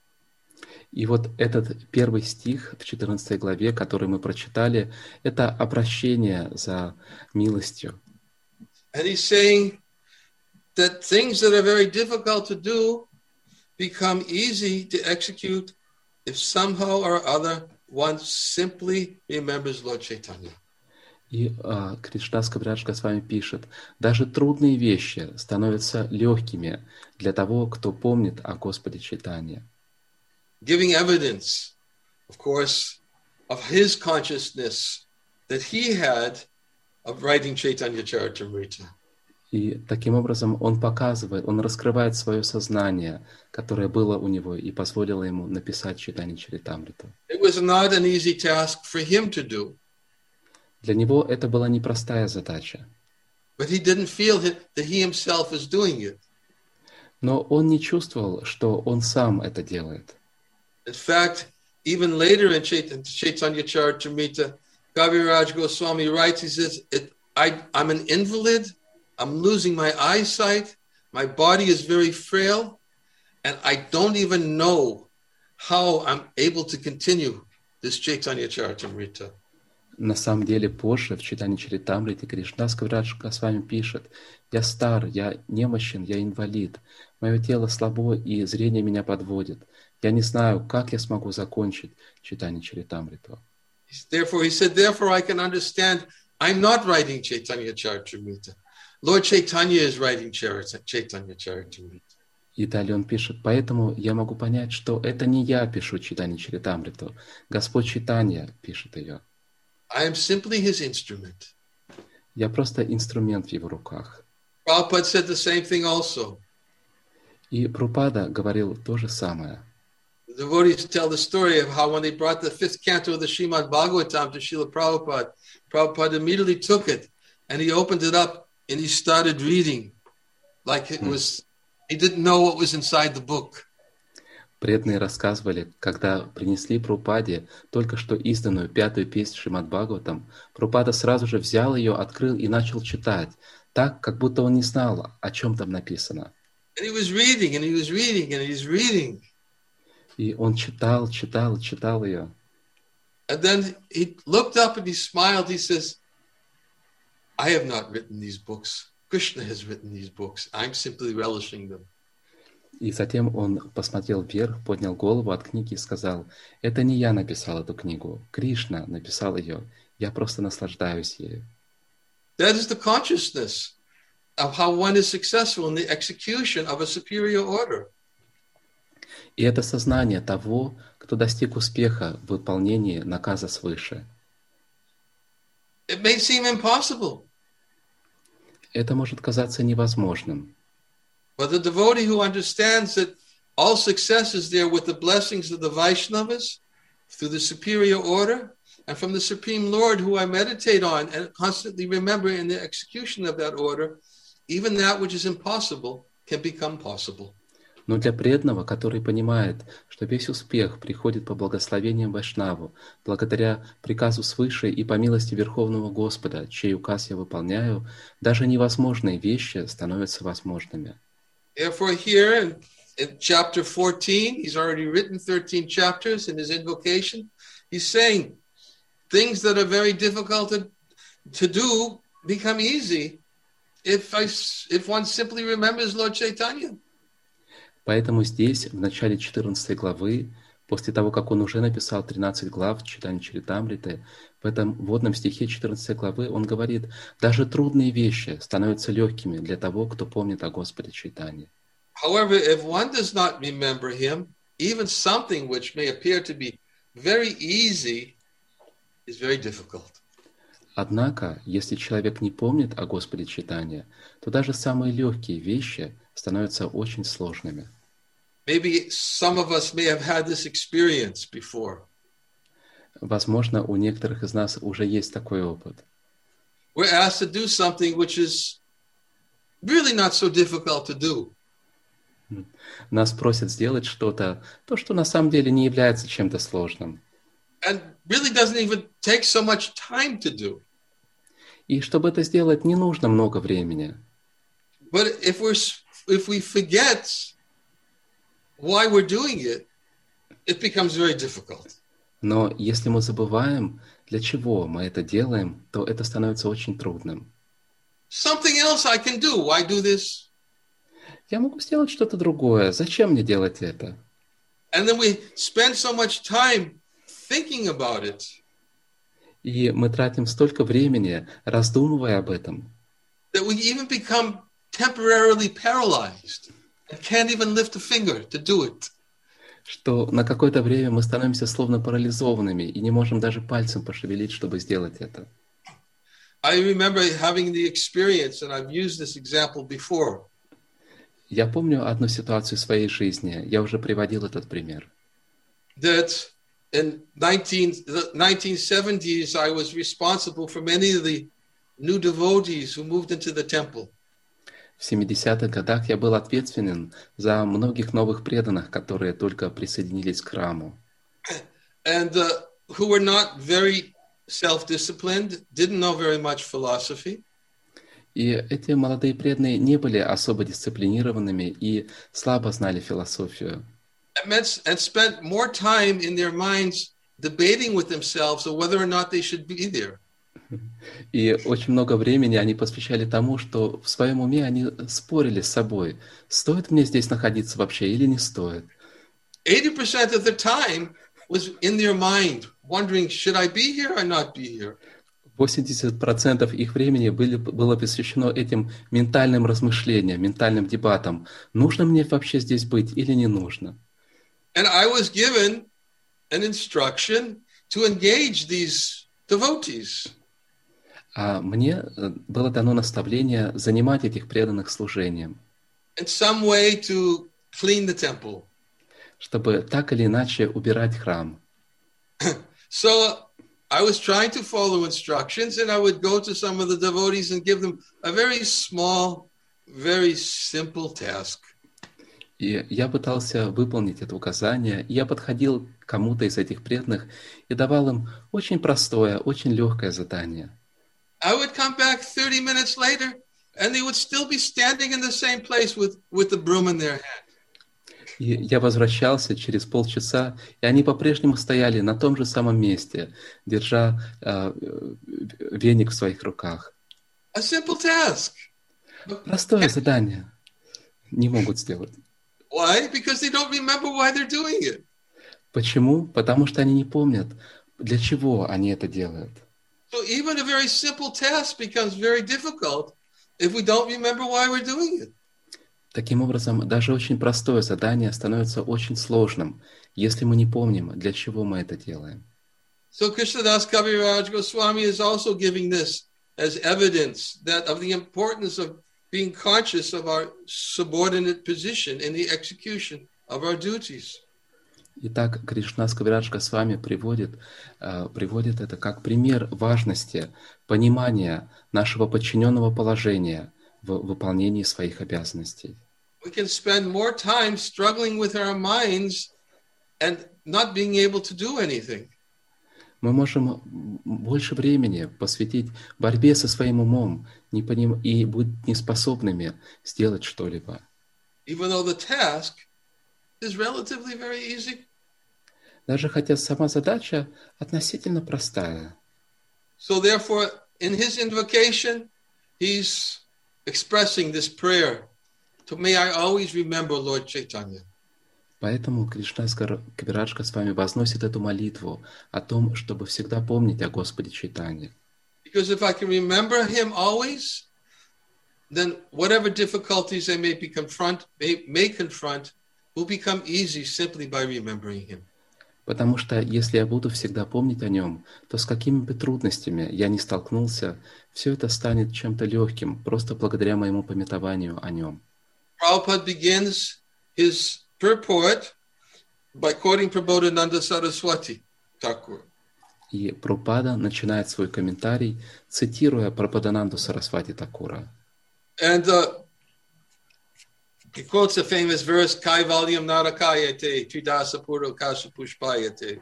И вот этот первый стих в четырнадцатой главе, который мы прочитали, это обращение за милостью. And he's saying that things that are very difficult to do become easy to execute if somehow or other one simply remembers Lord Chaitanya. И а, Кришнадас Кавирадж Госвами пишет, даже трудные вещи становятся легкими для того, кто помнит о Господе Чайтанье. Giving evidence, of course, of his consciousness that he had of writing Chaitanya Charitamrita. И таким образом он показывает, он раскрывает свое сознание, которое было у него и позволило ему написать Чайтанья Чаритамриту. It was not an easy task for him to do. Для него это была непростая задача. But he didn't feel that he himself was doing it. Но он не чувствовал, что он сам это делает. In fact, even later in Chaitanya Charitamrita, Kaviraj Goswami writes, he says, it, I, I'm an invalid, I'm losing my eyesight, my body is very frail, and I don't even know how I'm able to continue this Chaitanya Charitamrita. На самом деле, позже в Чайтанья Чаритамрите Кришнадас Кавирадж Госвами пишет: «Я стар, я немощен, я инвалид, мое тело слабо и зрение меня подводит. Я не знаю, как я смогу закончить Чайтанья Чаритамриту». Therefore, he said, therefore I can understand I'm not writing Chaitanya Charitamrita. Lord Chaitanya is writing Chaitanya Charitamrita. И далее он пишет: «Поэтому я могу понять, что это не я пишу Чайтанья Чаритамриту, Господь Чайтанья пишет ее. I am simply his instrument». Я просто инструмент в его руках. Prabhupada said the same thing also. И Прабхупада говорил то же самое. The devotees tell the story of how when they brought the fifth canto of the Srimad Bhagavatam to Srila Prabhupada, Prabhupada immediately took it and he opened it up and he started reading like it was, he didn't know what was inside the book. Преданные рассказывали, когда принесли Прабхупаде только что изданную пятую песнь Шримад Бхагаватам, Прабхупада сразу же взял ее, открыл и начал читать, так, как будто он не знал, о чем там написано. And he was reading, and he was reading, and he's reading. И он читал, читал, читал ее. And then he looked up and he smiled. He says, I have not written these books. Krishna has written these books. I'm simply relishing them. И затем он посмотрел вверх, поднял голову от книги и сказал: «Это не я написал эту книгу, Кришна написал ее, я просто наслаждаюсь ею». That is the consciousness of how one is successful in the execution of a superior order. И это сознание того, кто достиг успеха в выполнении наказа свыше. It may seem impossible. Это может казаться невозможным. But the devotee who understands that all success is there with the blessings of the Vaishnavas through the superior order and from the Supreme Lord who I meditate on and constantly remember in the execution of that order, even that which is impossible can become possible. Но для преданного, который понимает, что весь успех приходит по благословениям Вайшнаву, благодаря приказу свыше и по милости Верховного Господа, чей указ я выполняю, даже невозможные вещи становятся возможными. Therefore, here in, in chapter fourteen, he's already written thirteen chapters in his invocation. He's saying things that are very difficult to, to do become easy if I, if one simply remembers Lord Chaitanya. Поэтому здесь, в начале четырнадцатой главы, после того, как он уже написал тринадцать глав Чайтаньи Чаритамриты, в этом вводном стихе четырнадцатой главы он говорит: даже трудные вещи становятся легкими для того, кто помнит о Господе Чайтанье. However, if one does not remember him, even something which may appear to be very easy is very difficult. Однако, если человек не помнит о Господе Чайтанье, то даже самые легкие вещи становятся очень сложными. Maybe some of us may have had this experience before. Возможно, у некоторых из нас уже есть такой опыт. We're asked to do something which is really not so difficult to do. Нас просят сделать что-то, то, что на самом деле не является чем-то сложным. And really doesn't even take so much time to do. И чтобы это сделать, не нужно много времени. But if we're if we forget why we're doing it, it becomes very difficult. Но если мы забываем, для чего мы это делаем, то это становится очень трудным. Something else I can do. Why do this? Я могу сделать что-то другое. Зачем мне делать это? And then we spend so much time thinking about it. И мы тратим столько времени, раздумывая об этом, That we even become temporarily paralyzed and can't even lift a finger to do it. что на какое-то время мы становимся словно парализованными и не можем даже пальцем пошевелить, чтобы сделать это. I remember having the experience, and I've used this example before. Я помню одну ситуацию в своей жизни. Я уже приводил этот пример. That in nineteen, the nineteen seventies, I was responsible for many of the new devotees who moved into the temple. В семидесятых годах я был ответственен за многих новых преданных, которые только присоединились к храму. And uh, who were not very self-disciplined, didn't know very much philosophy. И эти молодые преданные не были особо дисциплинированными и слабо знали философию. And spent more time in their minds debating with themselves of whether or not they should be there. И очень много времени они посвящали тому, что в своем уме они спорили с собой, стоит мне здесь находиться вообще или не стоит. eighty percent of the time was in their mind, wondering, should I be here or not be here? восемьдесят процентов их времени были, было посвящено этим ментальным размышлениям, ментальным дебатам. Нужно мне вообще здесь быть или не нужно? And I was given an instruction to engage these devotees. А мне было дано наставление занимать этих преданных служением. In some way to clean the temple. Чтобы так или иначе убирать храм. So I was trying to follow instructions, and I would go to some of the devotees and give them a very small, very simple task. И я пытался выполнить это указание, и я подходил к кому-то из этих преданных и давал им очень простое, очень легкое задание. I would come back thirty minutes later, and they would still be standing in the same place with, with the broom in their hand. И я возвращался через полчаса, и они по-прежнему стояли на том же самом месте, держа э, веник в своих руках. A simple task. Простое задание. Не могут сделать. Why? Because they don't remember why they're doing it. Почему? Потому что они не помнят, для чего они это делают. So even a very simple task becomes very difficult if we don't remember why we're doing it. Таким образом, даже очень простое задание становится очень сложным, если мы не помним, для чего мы это делаем. So Krishnadas Kaviraj Goswami is also giving this as evidence that of the importance of being conscious of our subordinate position in the execution of our duties. Итак, Кришнас Кавирадж Госвами приводит, э, приводит это как пример важности понимания нашего подчиненного положения в выполнении своих обязанностей. We can spend more time struggling with our minds and not being able to do anything. Мы можем больше времени посвятить борьбе со своим умом не поним... и быть неспособными сделать что-либо. Even though the task is relatively very easy. Даже хотя сама задача относительно простая. So therefore, in his invocation, he's expressing this prayer to may I always remember Lord Chaitanya. Поэтому Кришнас Кавирадж Госвами возносит эту молитву о том, чтобы всегда помнить о Господе Чайтанье. Because if I can remember him always, then whatever difficulties I may be confront, may, may confront will become easy simply by remembering him. Потому что если я буду всегда помнить о нем, то с какими бы трудностями я ни столкнулся, все это станет чем-то легким, просто благодаря моему памятованию о нем. Prabhupada begins his purport by quoting Prabodhananda Saraswati Thakur. И Прабхупада начинает свой комментарий, цитируя Прабодхананду Сарасвати Такура. And uh, he quotes a famous verse, Kaivalyam Narakayate, Tridasa Puro Kashapushpayate.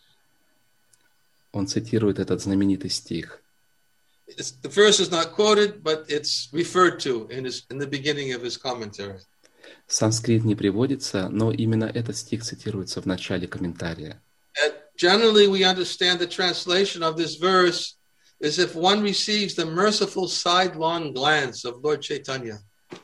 Он цитирует этот знаменитый стих. It's, the verse is not quoted, but it's referred to in, his, in the beginning of his commentary. Санскрит не приводится, но именно этот стих цитируется в начале комментария. And generally, we understand the translation of this verse is if one receives the merciful sidelong glance of Lord Chaitanya.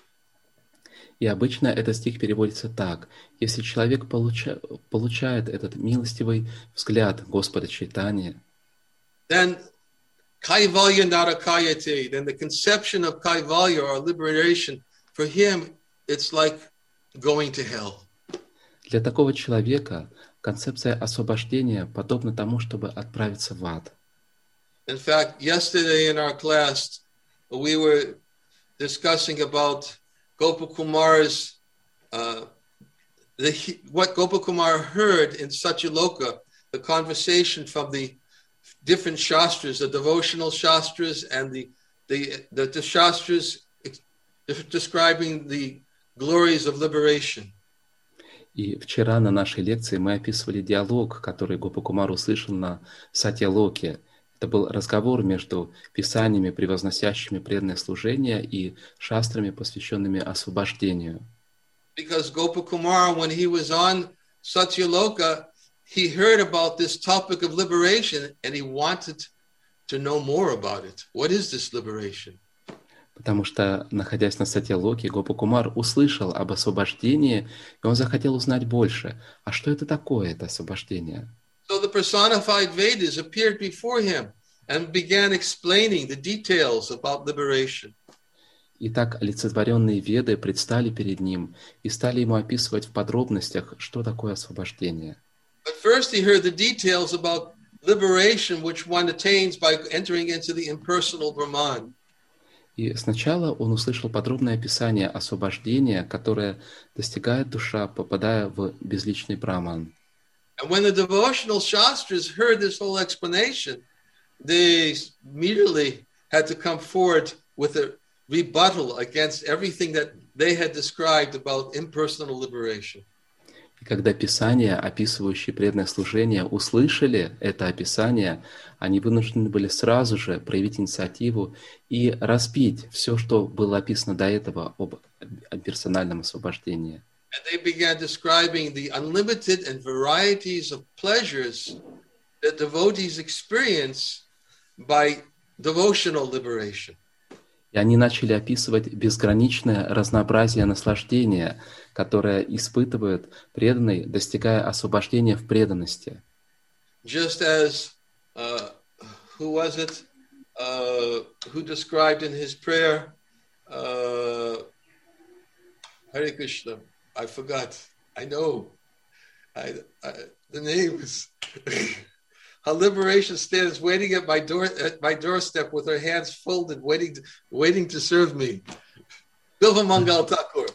И обычно этот стих переводится так: если человек получа, получает этот милостивый взгляд Господа Чайтаньи, then Kaivalya Narakayate, then the conception of Kaivalya or liberation, for him, it's like going to hell. Для такого человека концепция освобождения подобна тому, чтобы отправиться в ад. In fact, yesterday in our class, we were discussing about Gopakumar's, uh, the, what Gopakumar heard in Satyaloka, the conversation from the different shastras, the devotional shastras and the, the, the, the shastras describing the glories of liberation. И вчера на нашей лекции мы описывали диалог, который Гопакумар услышал на Сатьялоке. Это был разговор между писаниями, превозносящими преданное служение, и шастрами, посвященными освобождению. Because Gopakumar, when he was on Satyaloka, he heard about this topic of liberation and he wanted to know more about it. What is this liberation? Потому что, находясь на Сатьялоке, Гопакумар услышал об освобождении, и он захотел узнать больше. А что это такое, это освобождение? So the personified Vedas appeared before him and began explaining the details about liberation. Итак, олицетворенные Веды предстали перед ним и стали ему описывать в подробностях, что такое освобождение. But first he heard the details about liberation which one attains by entering into the impersonal Brahman. И сначала он услышал подробное описание освобождения, которое достигает душа, попадая в безличный Браман. And when the devotional shastras heard this whole explanation, they immediately had to come forward with a rebuttal against everything that they had described about impersonal liberation. И когда Писания, описывающие преданное служение, услышали это описание, они вынуждены были сразу же проявить инициативу и разбить все, что было описано до этого об персональном освобождении. And they began describing the unlimited and varieties of pleasures that devotees experience by devotional liberation. И они начали описывать безграничное разнообразие наслаждения, которое испытывают преданные, достигая освобождения в преданности. Just as, uh, who was it, uh, who described in his prayer, uh, Hare Krishna, I forgot, I know, I, I, the name is... How liberation stands waiting at my door at my doorstep with her hands folded, waiting to, waiting to serve me. Bilvamangal Thakur.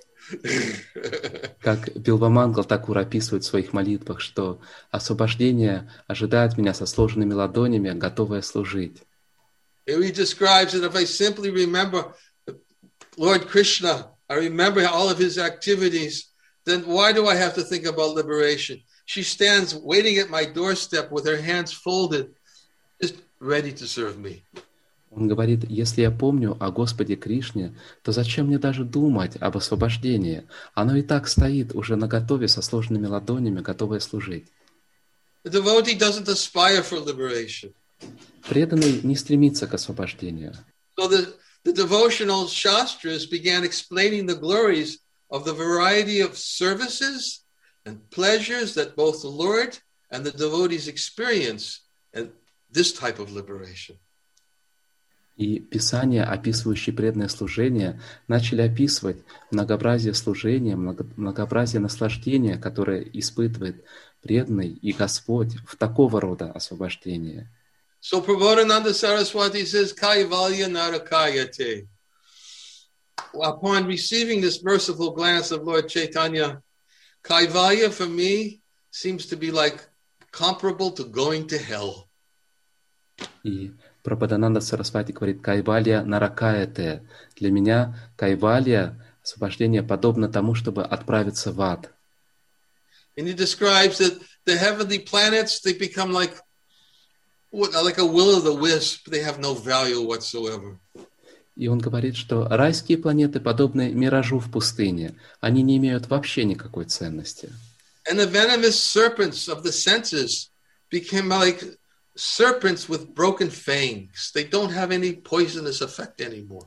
Как Билвамангал Такур описывает в своих молитвах, что освобождение ожидает меня со сложенными ладонями, готовая служить. He describes that if I simply remember Lord Krishna, I remember all of his activities, then why do I have to think about liberation? She stands waiting at my doorstep with her hands folded, just ready to serve me. Он говорит, если я помню о Господе Кришне, то зачем мне даже думать об освобождении? Оно и так стоит уже наготове со сложенными ладонями, готовое служить. The devotee doesn't aspire for liberation. Преданный не стремится к освобождению. So the, the devotional shastras began explaining the glories of the variety of services and pleasures that both the Lord and the devotees experience and this type of liberation. И Писания, описывающие преданное служение, начали описывать многообразие служения, многообразие наслаждения, которое испытывает преданный и Господь в такого рода освобождении. So Prabodhananda Saraswati says, Kaivalya Narakayate. Upon receiving this merciful glance of Lord Chaitanya, Kaivalya for me seems to be like comparable to going to hell. И Прабхадананда Сарасвати говорит, кайвалья наракаете. Для меня кайвалья, освобождение, подобно тому, чтобы отправиться в ад. And he describes that the heavenly planets, they become like, like a will-o'-the-wisp. They have no value whatsoever. И он говорит, что райские планеты подобны миражу в пустыне. Они не имеют вообще никакой ценности. And the venomous serpents of the senses became like serpents with broken fangs. They don't have any poisonous effect anymore.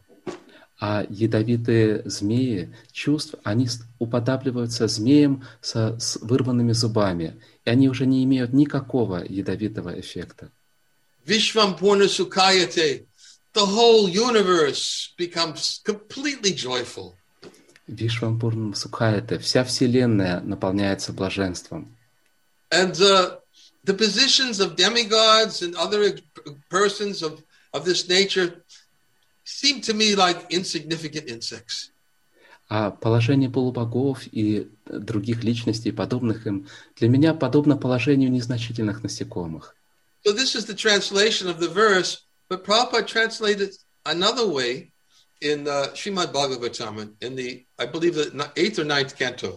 А ядовитые змеи чувств, они уподабливаются змеям со, с вырванными зубами, и они уже не имеют никакого ядовитого эффекта. Vishvam Purna Sukhayate, the whole universe becomes completely joyful. Вишвам Пурна Сукхаяте, вся вселенная наполняется блаженством. And uh, the positions of demigods and other persons of, of this nature seem to me like insignificant insects. А положение полубогов и других личностей, подобных им, для меня подобно положению незначительных насекомых. So this is the translation of the verse, but Prabhupada translated another way in uh, Srimad Bhagavatam, in the, I believe, the eighth or ninth canto.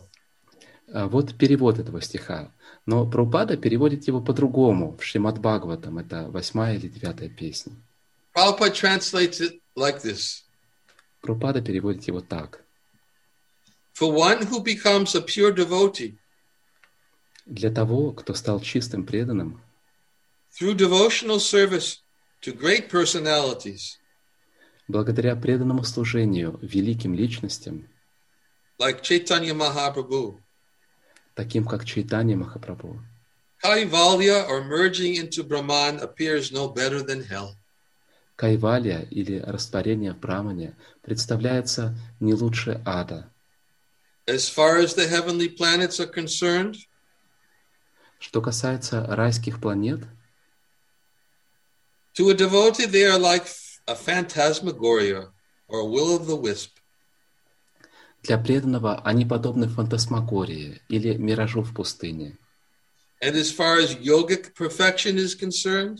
Вот перевод этого стиха. Но Прабхупада переводит его по-другому в Шримад Бхагаватам. Это восьмая или девятая песня. Prabhupada translates it like this. Прабхупада переводит его так. For one who becomes a pure devotee, для того, кто стал чистым преданным, through devotional service to great personalities, благодаря преданному служению великим личностям, like Chaitanya Mahaprabhu, таким как Чайтанья Махапрабху, Kaivalya or merging into Brahman appears no better than hell. Кайвалья или растворение в Брамане представляется не лучше ада. As far as the heavenly planets are concerned, что касается райских планет, to a devotee they are like a phantasmagoria or a will-o'-the-wisp. Для преданного они подобны фантасмагории или миражу в пустыне. And as far as yogic perfection is concerned,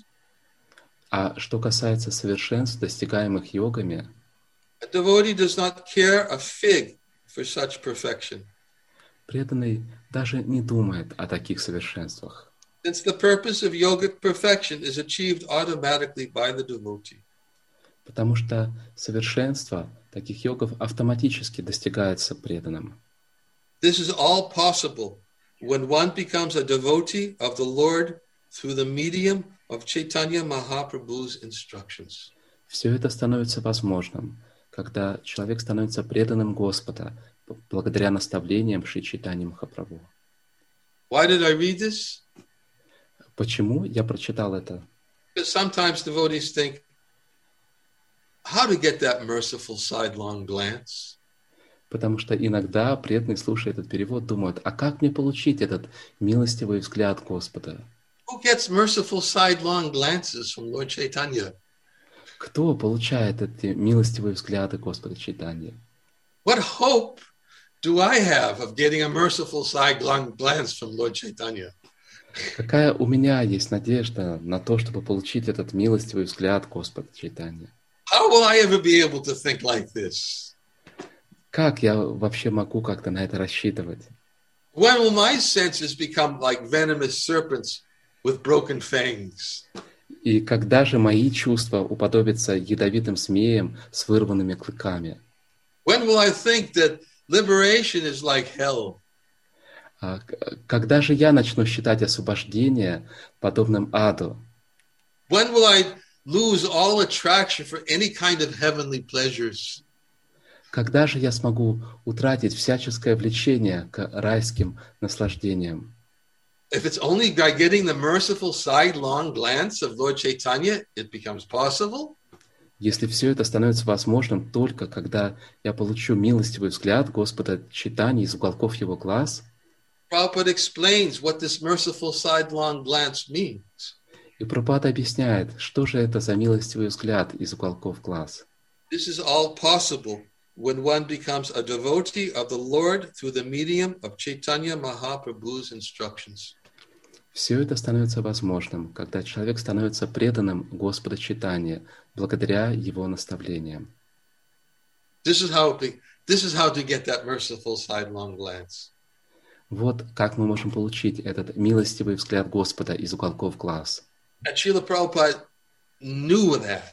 а что касается совершенств, достигаемых йогами, a devotee does not care a fig for such perfection. Преданный даже не думает о таких совершенствах. Since the purpose of yogic perfection is achieved automatically by the devotee. Потому что совершенство таких йогов автоматически достигается преданным. This is all possible when one becomes a devotee of the Lord through the medium of Chaitanya Mahaprabhu's instructions. Все это становится возможным, когда человек становится преданным Господа благодаря наставлениям Шри Чайтаньи Махапрабху. Why did I read this? Почему я прочитал это? Because sometimes devotees think, how to get that merciful sidelong glance? Потому что иногда преданные, слушая этот перевод, думают, а как мне получить этот милостивый взгляд Господа? Who gets merciful sidelong glances from Lord Chaitanya? Кто получает эти милостивые взгляды Господа Чайтаньи? What hope do I have of getting a merciful sidelong glance from Lord Chaitanya? Какая у меня есть надежда на то, чтобы получить этот милостивый взгляд Господа Чайтаньи? How will I ever be able to think like this? Как я вообще могу как-то на это рассчитывать? When will my senses become like venomous serpents with broken fangs? И когда же мои чувства уподобятся ядовитым змеям с вырванными клыками? When will I think that liberation is like hell? А когда же я начну считать освобождение подобным аду? When will I lose all attraction for any kind of heavenly pleasures? Когда же я смогу утратить всяческое влечение к райским наслаждениям? If it's only by getting the merciful sidelong glance of Lord Chaitanya, it becomes possible. Если все это становится возможным только когда я получу милостивый взгляд Господа Чайтаньи из уголков его глаз, Prabhupada explains what this merciful sidelong glance means. и Прабхупада объясняет, что же это за милостивый взгляд из уголков глаз. This is all possible when one becomes a devotee of the Lord through the medium of Chaitanya Mahaprabhu's instructions. Все это становится возможным, когда человек становится преданным Господа Чайтаньи, благодаря его наставлениям. This is how to, this is how to get that merciful sidelong glance. Вот как мы можем получить этот милостивый взгляд Господа из уголков глаз. And Srila Prabhupada knew that.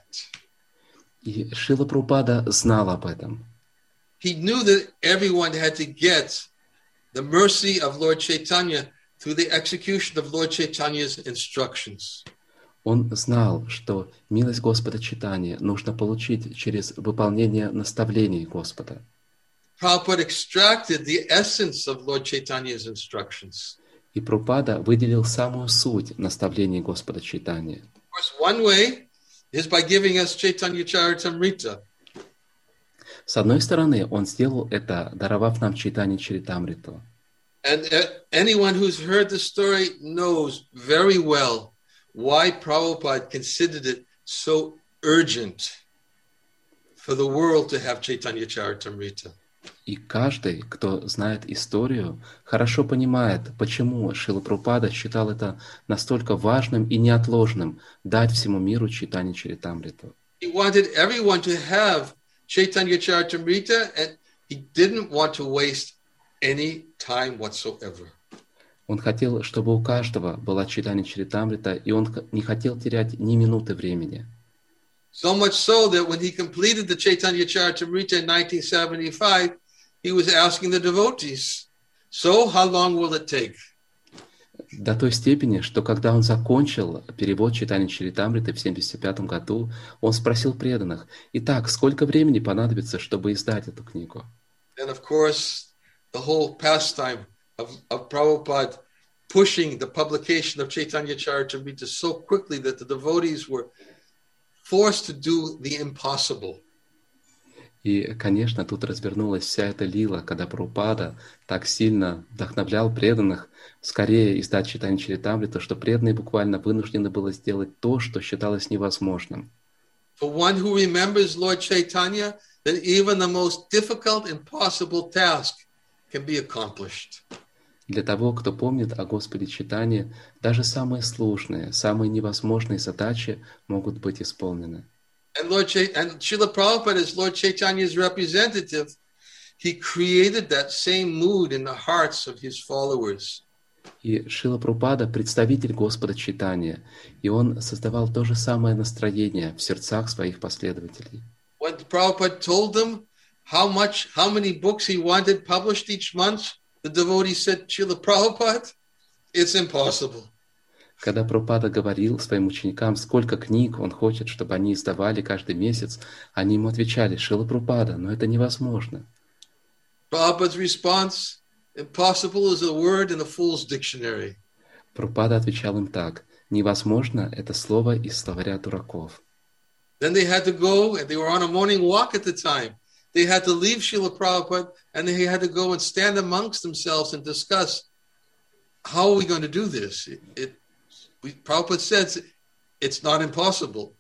И Шрила Прабхупада знал об этом. He knew that everyone had to get the mercy of Lord Chaitanya through the execution of Lord Chaitanya's instructions. Он знал, что милость Господа Чайтаньи нужно получить через выполнение наставлений Господа. Prabhupada extracted the essence of Lord Chaitanya's instructions. И Прабхупада выделил самую суть наставлений Господа Чайтаньи. Of course, one way is by giving us Chaitanya Charitamrita. С одной стороны, он сделал это, даровав нам Чайтанья Чаритамриту. And uh, anyone who's heard the story knows very well why Prabhupada considered it so urgent for the world to have Chaitanya Charitamrita. И каждый, кто знает историю, хорошо понимает, почему Шрила Прабхупада считал это настолько важным и неотложным дать всему миру Чайтанья Чаритамриту. He wanted everyone to have Chaitanya Charitamrita, and he didn't want to waste any time whatsoever. Он хотел, чтобы у каждого была Чайтанья Чаритамрита, и он не хотел терять ни минуты времени. So much so that when he completed the Chaitanya Charitamrita in nineteen seventy-five, he was asking the devotees, so how long will it take? До той степени, что когда он закончил перевод Чайтаньи Чаритамриты в семьдесят пятом году, он спросил преданных: «Итак, сколько времени понадобится, чтобы издать эту книгу?» And of course, the whole pastime of, of Prabhupada pushing the publication of Chaitanya Charitamrita so quickly that the devotees were forced to do the impossible. И, конечно, тут развернулась вся эта лила, когда Прабхупада так сильно вдохновлял преданных скорее издать Чайтанью Чаритамриту, что преданные буквально вынуждены было сделать то, что считалось невозможным. For one who remembers Lord Chaitanya, then even the most difficult, impossible task can be accomplished. Для того, кто помнит о Господе Чайтаньи, даже самые сложные, самые невозможные задачи могут быть исполнены. And Lord Ch- and Srila Prabhupada, as Lord Chaitanya's representative, he created that same mood in the hearts of his followers. И Шрила Прабхупада — представитель Господа Чайтаньи, и он создавал то же самое настроение в сердцах своих последователей. When Prabhupada told them how much, how many books he wanted published each month, the devotee said, Srila Prabhupada, it's impossible. Когда Прабхупада говорил своим ученикам, сколько книг он хочет, чтобы они издавали каждый месяц, они ему отвечали: «Шрила Прабхупада, но это невозможно». Prabhupada's response, impossible is a word in a fool's dictionary. Прабхупада отвечал им так: «Невозможно — это слово из словаря дураков». Then they had to go, and they were on a morning walk at the time. They had to leave Srila Prabhupada, and they had to go and stand amongst themselves and discuss, how are we going to do this? It, it, we, Prabhupada says it's not impossible.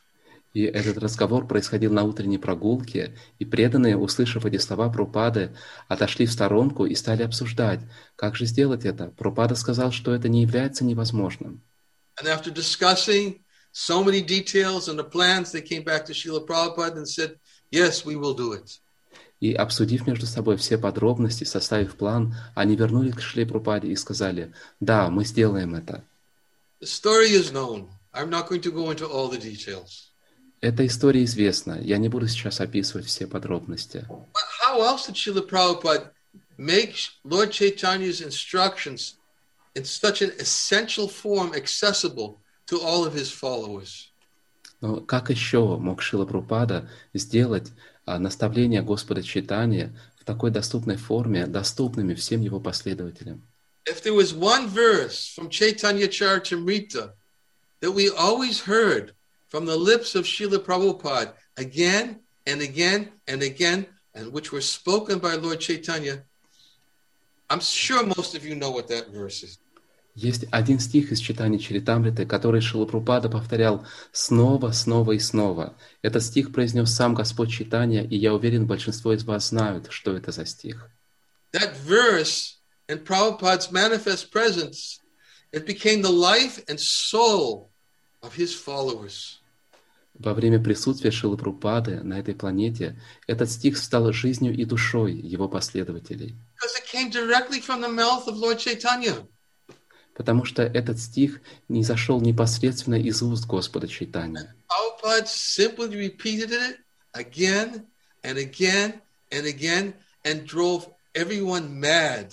И этот разговор происходил на утренней прогулке, и преданные, услышав эти слова Прабхупады, отошли в сторонку и стали обсуждать, как же сделать это. Прабхупада сказал, что это не является невозможным. And after discussing so many details and the plans, they came back to Srila Prabhupada and said, yes, we will do it. И, обсудив между собой все подробности, составив план, они вернулись к Шриле Прабхупаде и сказали: «Да, мы сделаем это». The story is known. I'm not going to go into all the details. Эта история известна. Я не буду сейчас описывать все подробности. But how else did Srila Prabhupada make Lord Chaitanya's instructions in such an essential form accessible to all of his followers? Но как еще мог Шрила Прабхупада сделать а, наставления Господа Чайтаньи в такой доступной форме, доступными всем его последователям? If there was one verse from Chaitanya Charitamrita that we always heard from the lips of Srila Prabhupada again and again and again, and which were spoken by Lord Chaitanya, I'm sure most of you know what that verse is. Есть один стих из читания Чаритамриты, который Шрила Прабхупада повторял снова, снова и снова. Этот стих произнес сам Господь Чайтанья, и я уверен, большинство из вас знают, что это за стих. That verse in Prabhupada's manifest presence, it became the life and soul of his followers. Во время присутствия Шрилы Прабхупады на этой планете этот стих стал жизнью и душой его последователей. Because it came directly from the mouth of Lord Chaitanya. Потому что этот стих не зашел непосредственно из уст Господа Чайтаньи. Prabhupada simply repeated it again and again and again and drove everyone mad.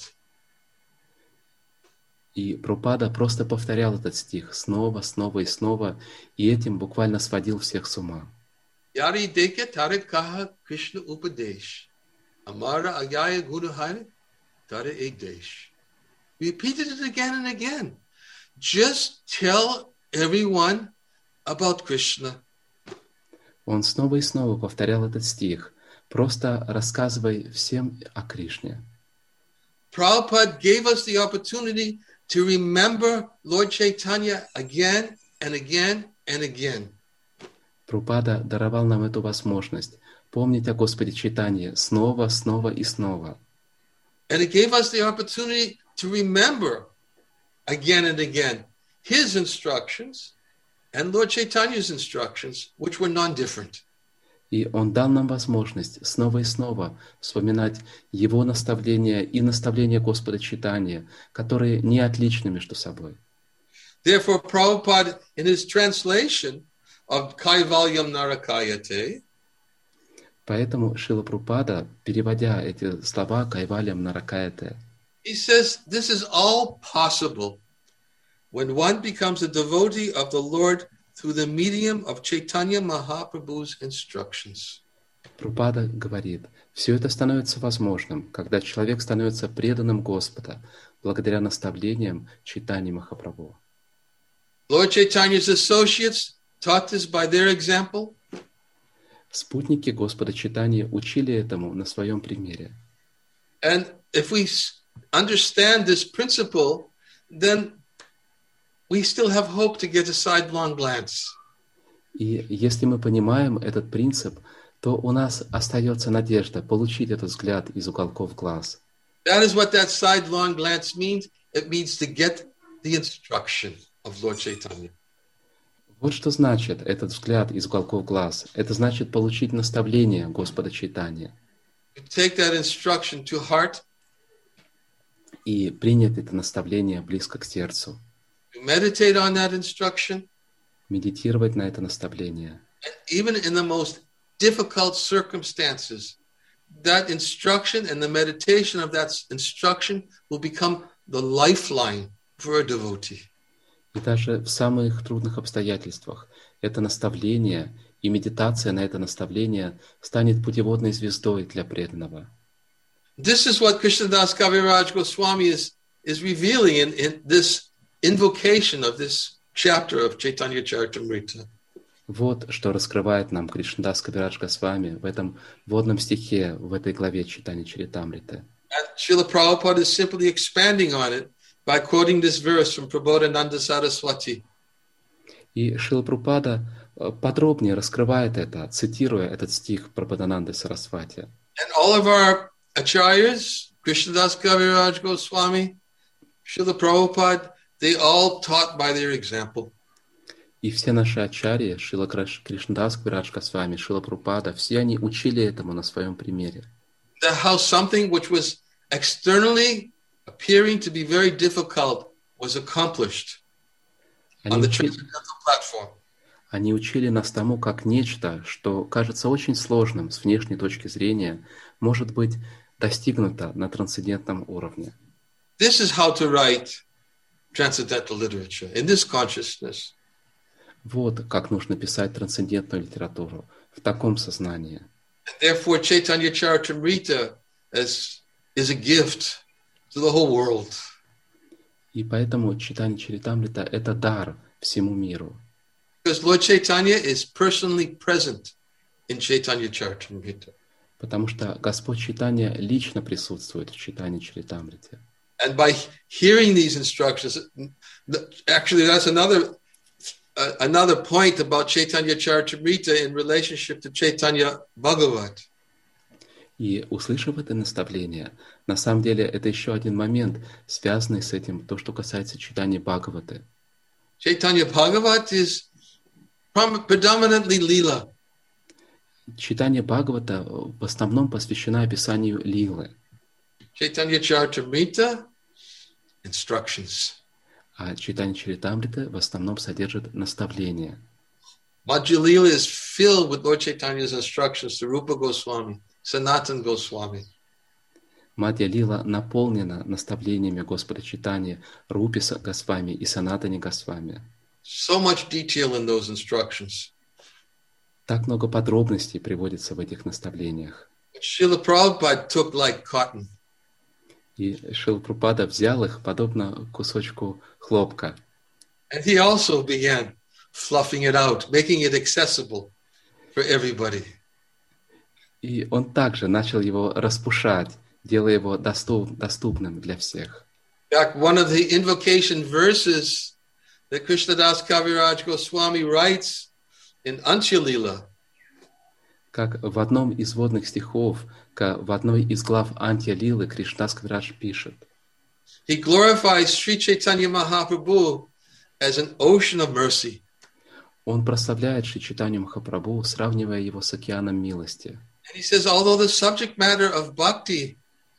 И Прабхупада просто повторял этот стих снова, снова и снова, и этим буквально сводил всех с ума. Yari deke tare kaha Krishna upadesh. Amara agaya guruhare tare ekdesh. Repeated it again and again. Just tell everyone about Krishna. Он снова и снова повторял этот стих. Просто рассказывай всем о Кришне. Prabhupada gave us the opportunity to remember Lord Chaitanya again and again and again. Прабхупада даровал нам эту возможность помнить о Господе Чайтанье снова, снова и снова. And it gave us the opportunity to remember again and again his instructions and Lord Chaitanya's instructions, which were non-different. И Он дал нам возможность снова и снова вспоминать Его наставления и наставления Господа Чайтаньи, которые не отличны между собой. Therefore, Prabhupada, in his translation of Kaivalyam Narakayate, Поэтому Шрила Прабхупада, переводя эти слова Кайвалям Наракаяте, he says this is all possible when one becomes a devotee of the Lord through the medium of Chaitanya Mahaprabhu's instructions. Прабхупада говорит, все это становится возможным, когда человек становится преданным Господа, благодаря наставлениям Чайтаньи Махапрабху. Lord Chaitanya's associates taught this by their example. Спутники Господа Чайтаньи учили этому на своем примере. And if we understand this principle, then we still have hope to get a sidelong glance. И если мы понимаем этот принцип, то у нас остается надежда получить этот взгляд из уголков глаз. That is what that sidelong glance means. It means to get the instruction of Lord Chaitanya. Вот что значит этот взгляд из уголков глаз. Это значит получить наставление Господа Чайтаньи To take that instruction to heart, и принять это наставление близко к сердцу, to meditate on that instruction, медитировать на это наставление. and even in the most difficult circumstances, that instruction and the meditation of that instruction will become the lifeline for a devotee. И даже в самых трудных обстоятельствах это наставление и медитация на это наставление станет путеводной звездой для преданного. This is what Krishnadas Kaviraj Goswami is, is revealing in, in this invocation of this chapter of Chaitanya Charitamrita. Вот что раскрывает нам Кришнадас Кавирадж Госвами в этом вводном стихе, в этой главе Чайтанья Чаритамриты. And Srila Prabhupada is simply expanding on it by quoting this verse from Prabodhananda Saraswati. И Шрила Прабхупада подробнее раскрывает это, цитируя этот стих Прабодхананды Сарасвати. And all of our acharyas, Krishnadas Kaviraj Goswami, Srila Prabhupada, they all taught by their example. И все наши ачарьи, Шрила Кришнадас Кавирадж Госвами, Шрила Прабхупада, все они учили этому на своем примере. That how something which was externally appearing to be very difficult was accomplished Они on the учили, transcendental platform. они учили нас тому, как нечто, что кажется очень сложным с внешней точки зрения, может быть достигнуто на трансцендентном уровне. This is how to write transcendental literature in this consciousness. Вот как нужно писать трансцендентную литературу в таком сознании. And therefore, Chaitanya Charitamrita is, is a gift to the whole world. И поэтому Чайтанья Чаритамрита — это дар всему миру. Because Lord Chaitanya is personally present in Chaitanya Charitamrita. Потому что Господь Чайтанья лично присутствует в Чайтанье Чаритамрите. And by hearing these instructions, actually, that's another uh, another point about Chaitanya Charitamrita in relationship to Chaitanya Bhagavat. И услышав это наставление, на самом деле это еще один момент, связанный с этим, то, что касается читания Бхагаваты. Chaitanya Bhagavat is predominantly lila. Читание Бхагавата в основном посвящено описанию лилы. Chaitanya Charitamrita — instructions. А читание Чаритамриты в основном содержит наставления. Madhya Lila is filled with Lord Chaitanya's instructions to Rupa Goswami, Sanatan Goswami. Мадья Лила наполнена наставлениями Господа Чайтаньи, Рупи Госвами и Санатани Госвами. So much detail in those instructions. Так много подробностей приводится в этих наставлениях. Srila Prabhupada took like cotton. И Шрила Прабхупада взял их подобно кусочку хлопка. And he also began fluffing it out, making it accessible for everybody. И он также начал его распушать, делая его доступ, доступным для всех. In fact, one of the invocation verses that Krishnadas Kaviraj Goswami writes in Antya-lila, как в одном из водных стихов, в одной из глав Антья-лилы Кришнадас Кавирадж пишет. He glorifies Sri Chaitanya Mahaprabhu as an ocean of mercy. Он прославляет Шри Чайтанью Махапрабху, сравнивая его с океаном милости. And he says, although the subject matter of bhakti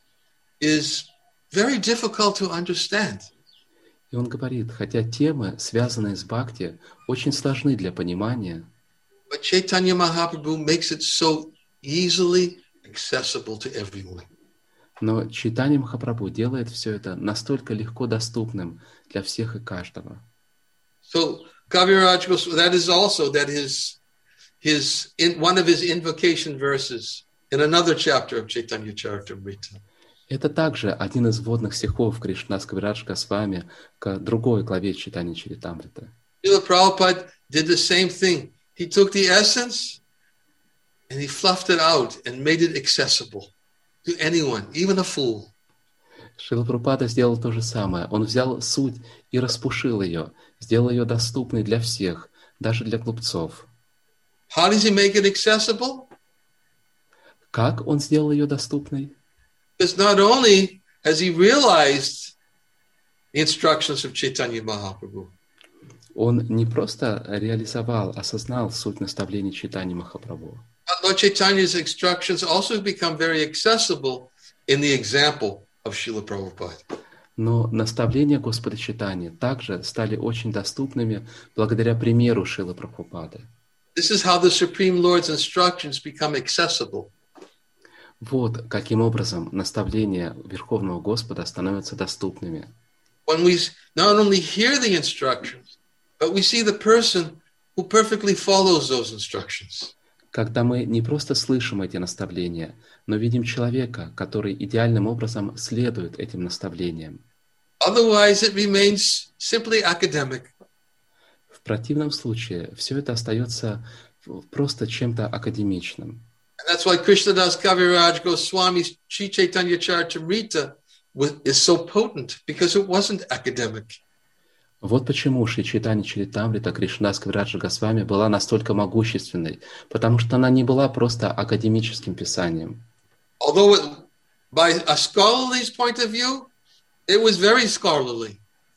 is very difficult to understand. И он говорит, хотя темы, связанные с бхакти, очень сложны для понимания, but Chaitanya Mahaprabhu makes it so easily accessible to everyone. Но Чайтанья Махапрабху делает все это настолько легко доступным для всех и каждого. So Kaviraj Goswami, that is also that his his in one of his invocation verses in another chapter of Chaitanya Charitamrita. Это также один из вводных стихов Кришнадас Кавирадж Госвами к другой главе Чайтаньи Чаритамриты. Srila Prabhupada did the same thing. He took the essence and he fluffed it out and made it accessible to anyone, even a fool. Шрила Прабхупада сделал то же самое. Он взял суть и распушил ее, сделал ее доступной для всех, даже для глупцов. How does he make it accessible? Как он сделал ее доступной? Because not only has he realized the instructions of Chaitanya Mahaprabhu, Он не просто реализовал, осознал суть наставлений Чайтаньи Махапрабху. Lord Chaitanya's instructions also become very accessible in the example of Srila Prabhupada. Но наставления Господа Чайтаньи также стали очень доступными благодаря примеру Шрилы Прабхупады. This is how the Supreme Lord's instructions become accessible. Вот каким образом наставления Верховного Господа становятся доступными. When we not only hear the instructions, but we see the person who perfectly follows those instructions. Когда мы не просто слышим эти наставления, но видим человека, который идеальным образом следует этим наставлениям. Otherwise, it remains simply academic. В противном случае все это остается просто чем-то академичным. And that's why Krishnadas Kaviraj Goswami's Sri Chaitanya Charitamrita is so potent, because it wasn't academic. Вот почему Шри Чайтанья Чаритамрита Кришнадас Кавирадж Госвами была настолько могущественной, потому что она не была просто академическим писанием. Although it, by a scholarly's point of view, it was very scholarly.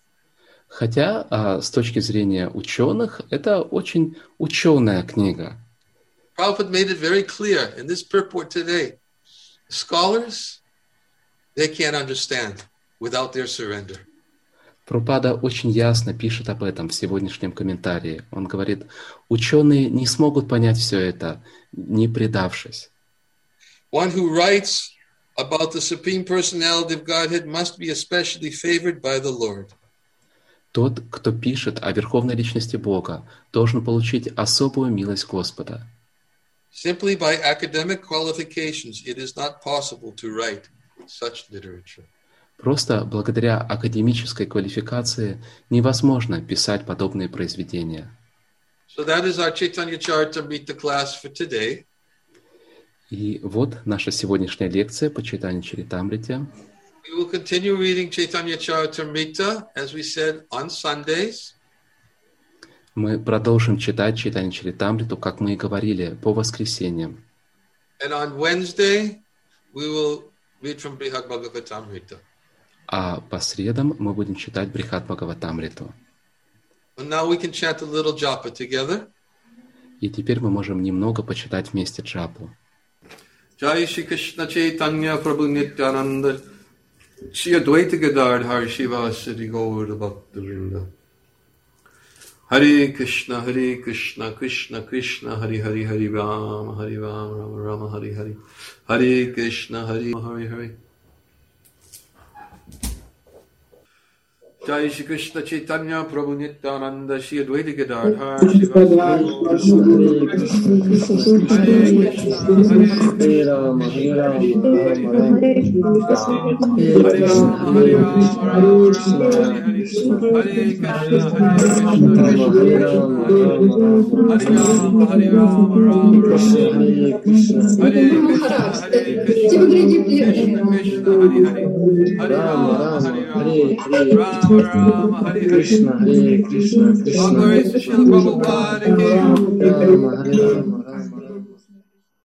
Хотя а, с точки зрения ученых, это очень ученая книга. Prabhupada made it very clear in this purport today. Scholars, they can't understand without their surrender. Прабхупада очень ясно пишет об этом в сегодняшнем комментарии. Он говорит, ученые не смогут понять все это, не предавшись. One who writes about the Supreme Personality of Godhead must be especially favored by the Lord. Тот, кто пишет о Верховной Личности Бога, должен получить особую милость Господа. Simply by academic qualifications, it is not possible to write such literature. Просто благодаря академической квалификации невозможно писать подобные произведения. So that is our Chaitanya Charitamrita class for today. И вот наша сегодняшняя лекция по Чайтанье Чаритамрите. We will continue reading Chaitanya Charitamrita, as we said, on Sundays. Мы продолжим читать Чайтанья Чаритамриту, как мы и говорили, по воскресеньям. And on Wednesday, we will read from Brihad Bhagavatamrita. А по средам мы будем читать Брихат Бхагаватамриту. And now we can chant a little japa together. И теперь мы можем немного почитать вместе джапу. Jai Shri Krishna Chaitanya Prabhu Nityananda Shri Advaita Gadadhar Shiva Sri Gaur Bhakta Vrinda. Hare Krishna, Hare Krishna, Krishna Krishna, Hare Hare, Hare Rama, Hare Rama, Rama Rama, Hare Hare. Hare Krishna, Hare Hare, Hare. Jai Shri Krishna Chaitanya Prabhu Nityananda Shri Advaita Gadadhar Shiva Hare Krishna, Hare Rama, Hare Rama, Hare Rama, Hare Rama, Hare Krishna, Hare Krishna, Hare Rama, Rama Krishna, Hare Krishna, Hare Krishna, Hare Krishna, Krishna Krishna, Hare Hare, Hare Rama, Hare Rama, Rama Hare Krishna, Hare Krishna, Krishna. All glories to Srila Prabhupada. Hare Rama, Hare Rama,